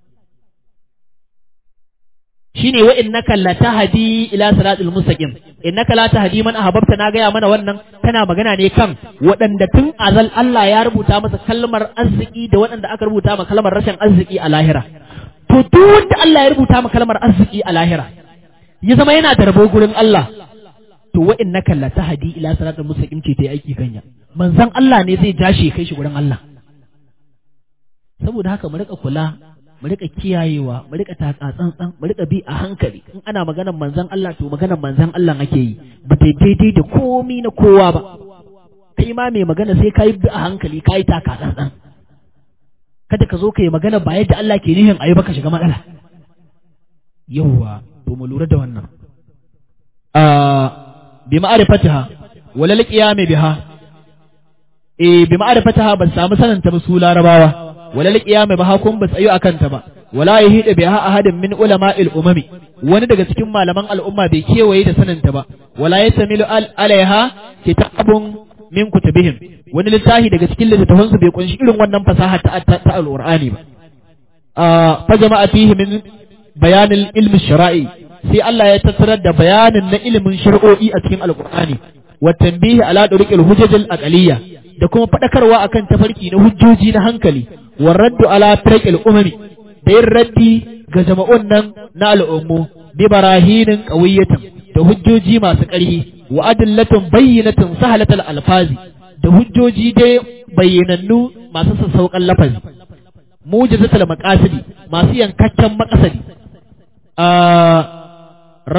shine wa innaka la tahdi ila siratal mustaqim innaka la tahdi man ahbabta na gaya mana wannan tana magana ne kan waɗanda tun azal Allah ya rubuta masa kalmar arziki da waɗanda aka rubuta masa kalmar rashin arziki a lahira to duk wanda Allah ya rubuta masa kalmar arziki a lahira ya zama yana da rabo gurin Allah to wa innaka la tahdi ila siratal mustaqim ce ta aiki kanya manzon Allah ne zai jashe kai shi gurin Allah saboda haka mu rika kula mu rika kiyayewa mu rika taka tsantsan mu rika bi a hankali in ana maganar manzon Allah to maganar manzon Allah ake yi ba ta daidai da komi na kowa ba kai ma mai magana sai kai bi a hankali kai taka tsantsan kada ka zo kai magana ba yadda Allah ke nihin ayi baka shiga matsala yawwa to mu lura da wannan a bi ma'arifataha wala liqiyami biha eh bi ma'arifataha ban samu sananta ba su larabawa wala liqiyami biha kun ba tsayu akan ta ba wala yahida biha ahadin min ulama'il umami wani daga cikin malaman al'umma bai kewaye da sananta ba wala yasmilu alaiha kitabun min kutubihim wani littafi daga cikin littafan su bai kunshi irin wannan fasaha ta ta alqur'ani ba a fa jama'a fihi min bayanil ilmi shar'i sai Allah ya tattarar da bayanin na ilimin shari'o'i a cikin alqur'ani wa tanbihi ala dariqil hujajil aqliyya da kuma fadakarwa akan tafarki na hujjoji na hankali wa raddu ala firqil umami da yin raddi ga jama'un nan na al'ummu bi barahinin qawiyatin da hujjoji masu ƙarfi wa adillatin bayyinatin sahalatal alfazi da hujjoji dai bayyanannu masu sassauƙan lafazi mujizatul maqasidi masu yankakken maqasadi a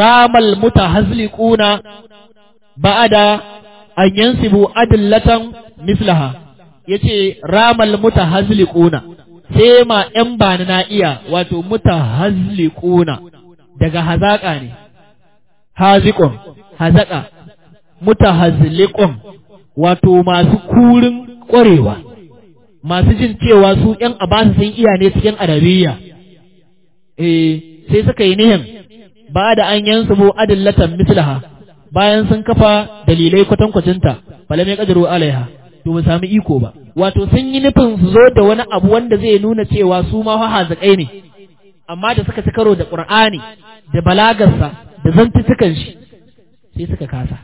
ramal mutahazliquna ba'da an yansibu adillatan mislaha yace ramal mutahazliquna sai ma ‘yan bani na iya wato mutahazliquna daga hazaƙa ne, haziƙon, hazaƙa, mutahazliqun wato masu kurin ƙwarewa, masu jin cewa su ‘yan abasu sun iya ne cikin arabiya, eh sai suka yi nihin ba da an yansu bu adillatan mislaha bayan sun kafa dalilai kwatankwacinta, falam ya ƙadiru alaiha. To ba sami iko ba, wato sun yi nufin su zo da wani abu wanda zai nuna cewa su ma hazaƙai ne, amma da suka ci karo da ƙur'ani da balagarsa da zantutukan shi sai suka kasa.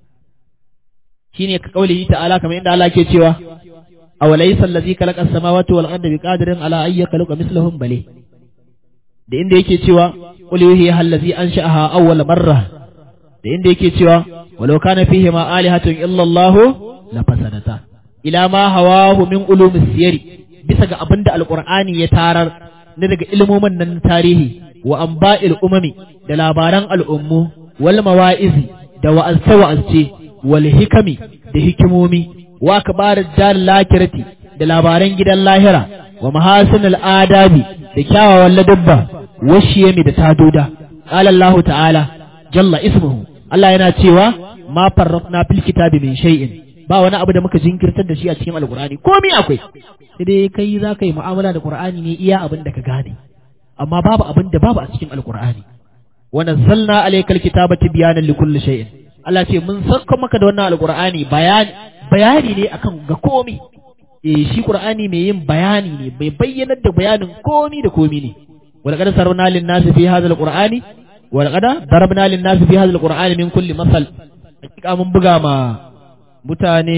Shi ne ka ƙauli ta'ala kamar inda Allah ke cewa a walaysa allazi khalaqa as-samawati wal arda biqadirin ala an yakhluqa mislahum bale, da inda yake cewa qul yuhyi allazi ansha'aha awwal marra, da inda yake cewa walau kana fihi ma alihatun illa Allah la fasadata, ila ma hawahu min ulumis siyari, bisa ga abinda alqur'ani ya tarar na daga ilmomin nan tarihi wa anba'il umami da labaran al'ummu wal mawa'izi da wa'azta wa'azce wal hikami da hikimomi wa akbarad dal lakirati da labaran gidan lahira wa mahasinul adabi da kyawawan ladabba washiyami da tadoda. Qala Allah ta'ala jalla ismuhu, Allah yana cewa ma farratna fil kitabi min shay'in, ba wani abu da muka jinkirtar da shi a cikin alkur'ani komai akwai, sai dai kai za ka yi mu'amala da qur'ani ne iya abin da ka gane, amma babu abin da babu a cikin alkur'ani. Wa nazzalna alaykal kitaba tibyanan likulli shay'in, Allah ce mun saka maka da wannan alkur'ani bayani bayani ne akan ga komai. Eh shi qur'ani mai yin bayani ne, bai bayyanar da bayanin komai da komai ne. wa laqad sarrafna lin nasi fi hadha alqur'ani wa laqad darabna lin nasi fi hadha alqur'ani min kulli masal, hakika mun buga ma mutane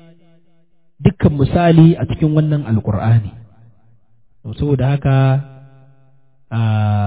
dukkan misali a cikin wannan alkur'ani. Saboda haka a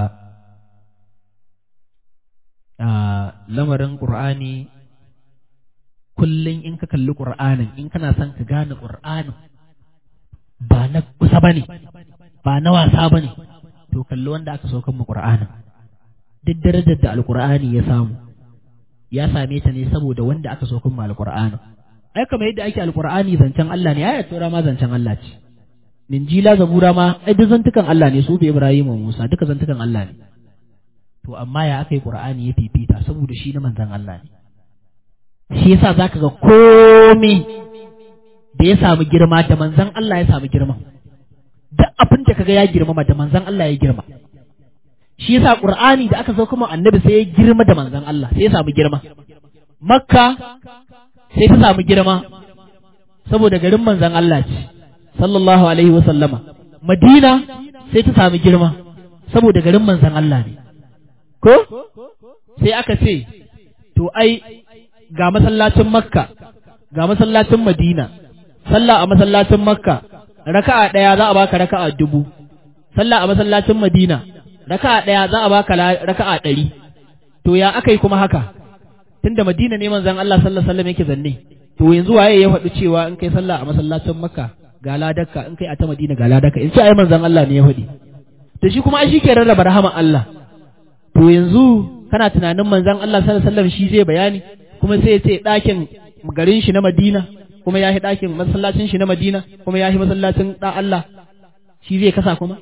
lamarin ƙur'ani kullum in ka kalli ƙur'anin, in kana son ka gane ƙur'anin ba na kusa ba ne, ba na wasa ba ne, to kalli wanda aka saukan mu ƙur'anin. Duk darajar da alƙur'ani ya samu ya same ta ne saboda wanda aka saukan mu alƙur'anin. Ai kamar yadda ake alƙur'ani zancen Allah ne, ayat tura ma zancen Allah ce, Ninjila Zabura ma ai duk zantukan Allah ne, su bi Ibrahim wa Musa duka zantukan Allah ne. To amma ya aka yi ƙur'ani ya fifita saboda shi na manzan Allah ne. Shi yasa zaka ga komai da ya samu girma da manzan Allah ya samu girma. Duk abin da kaga ya girmama da manzan Allah ya girma. Shi yasa ƙur'ani da aka zo kuma annabi sai ya girma da manzan Allah, sai ya samu girma. Makka sai ta samu girma saboda garin manzan Allah ce sallallahu alaihi wa sallama. Madina sai ta samu girma saboda garin manzan Allah ne. Ko sai aka ce to ai ga masallacin Makka ga masallacin Madina, sallah a masallacin Makka raka'a daya za a baka raka'a dubu, sallah a masallacin Madina raka'a daya za a baka raka'a ɗari. To ya akai kuma haka, tunda Madina ne manzon Allah sallallahu alaihi wasallam yake zanne, to yanzu waye ya faɗi cewa in kai sallah a masallacin Makka ga ladarka, in kai a ta Madina ga ladarka? In ce ai manzon Allah ne ya faɗi. To shi kuma ai shi ke rarraba rahama Allah. To yanzu kana tunanin manzon Allah sallallahu alaihi wasallam shi zai bayani kuma sai ya ce ɗakin garin shi na Madina kuma ya yi ɗakin masallacin shi na Madina kuma ya yi masallacin ɗan Allah, shi zai kasa kuma?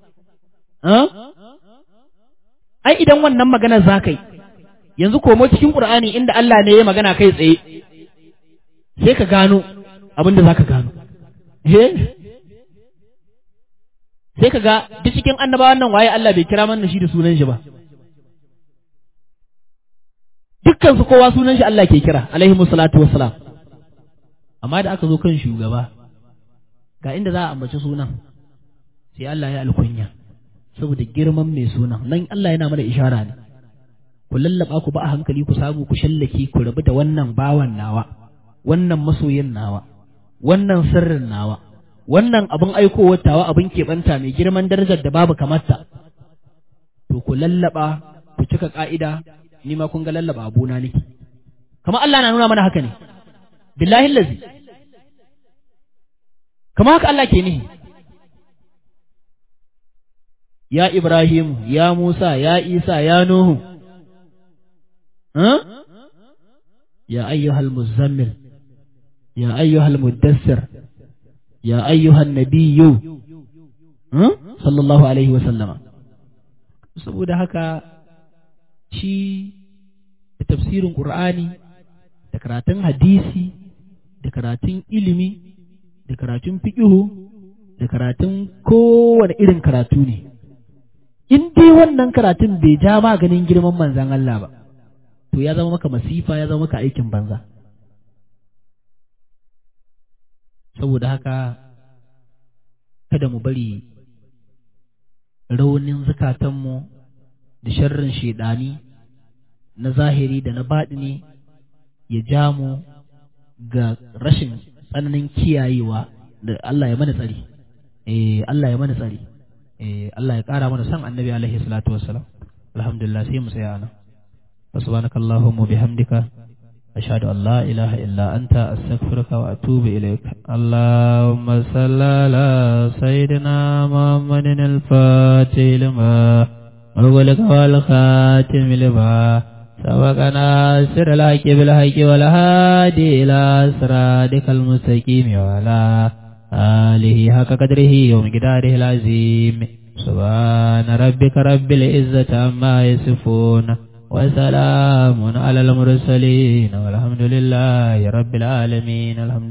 Ai idan wannan maganar za ka yi, yanzu komo cikin Ƙur'ani inda Allah ne ya magana kai tsaye, sai ka gano abin da za ka gano. Sai ka ga duk cikin annabawan nan waye Allah bai kira mana shi da sunan shi ba. Dukkan su kowa sunan shi Allah ke kira alaihi musallatu wassalam. Amma da aka zo kan shugaba ga inda za a ambaci sunan sai Allah ya alkunya saboda girman mai sunan. Nan Allah yana mana ishara ne, ku lallaba ku ba a hankali ku samu ku shallake ku rabu da wannan bawan nawa, wannan masoyin nawa, wannan sirrin nawa, wannan abin aikowar tawa, abin keɓanta mai girman darajar da babu kamarta. To ku lallaba ku cika ka'ida, ni ma kun ga lallaba abuna nake. Kamar Allah na nuna mana haka ne, billahi lazi, kamar haka Allah ke nihi. Ya Ibrahim, ya Musa, ya Isa, ya Nuhu, ha? Ya ayyuhal muzammil, ya ayyuhal muddassir ya ayyuhan nabiyyu sallallahu alaihi wa sallama. Saboda haka shi da tafsirin Qur'ani da karatun hadisi da karatun ilimi da karatun fiqhu da karatun kowane irin karatu ne, in dai wannan karatun bai ja maganin girman manzan Allah ba, to ya zama maka masifa, ya zama maka aikin banza. Saboda haka kada mu bari raunin zukatanmu da sharrin shaidani na zahiri da na baɗini ya ja mu ga rashin tsananin kiyayewa da Allah ya mana tsari. Eh Allah ya mana tsari. Eh Allah ya ƙara mana san Annabi alaihi salatu wassalam. Alhamdulillah sai mu tsaya nan. Subhanakallahumma bihamdika ashhadu an la ilaha illa anta astaghfiruka wa atubu ilaik. Allahumma salli ala sayyidina Muhammadin al-fatih lima وغلق والخاتم لما سبقنا سر الحق بالحق والهادي إلى صراطك المستقيم وعلى آله حق قدره ومقداره العظيم سبحان ربك رب العزة عما يصفون وسلام على المرسلين والحمد لله رب العالمين. الحمد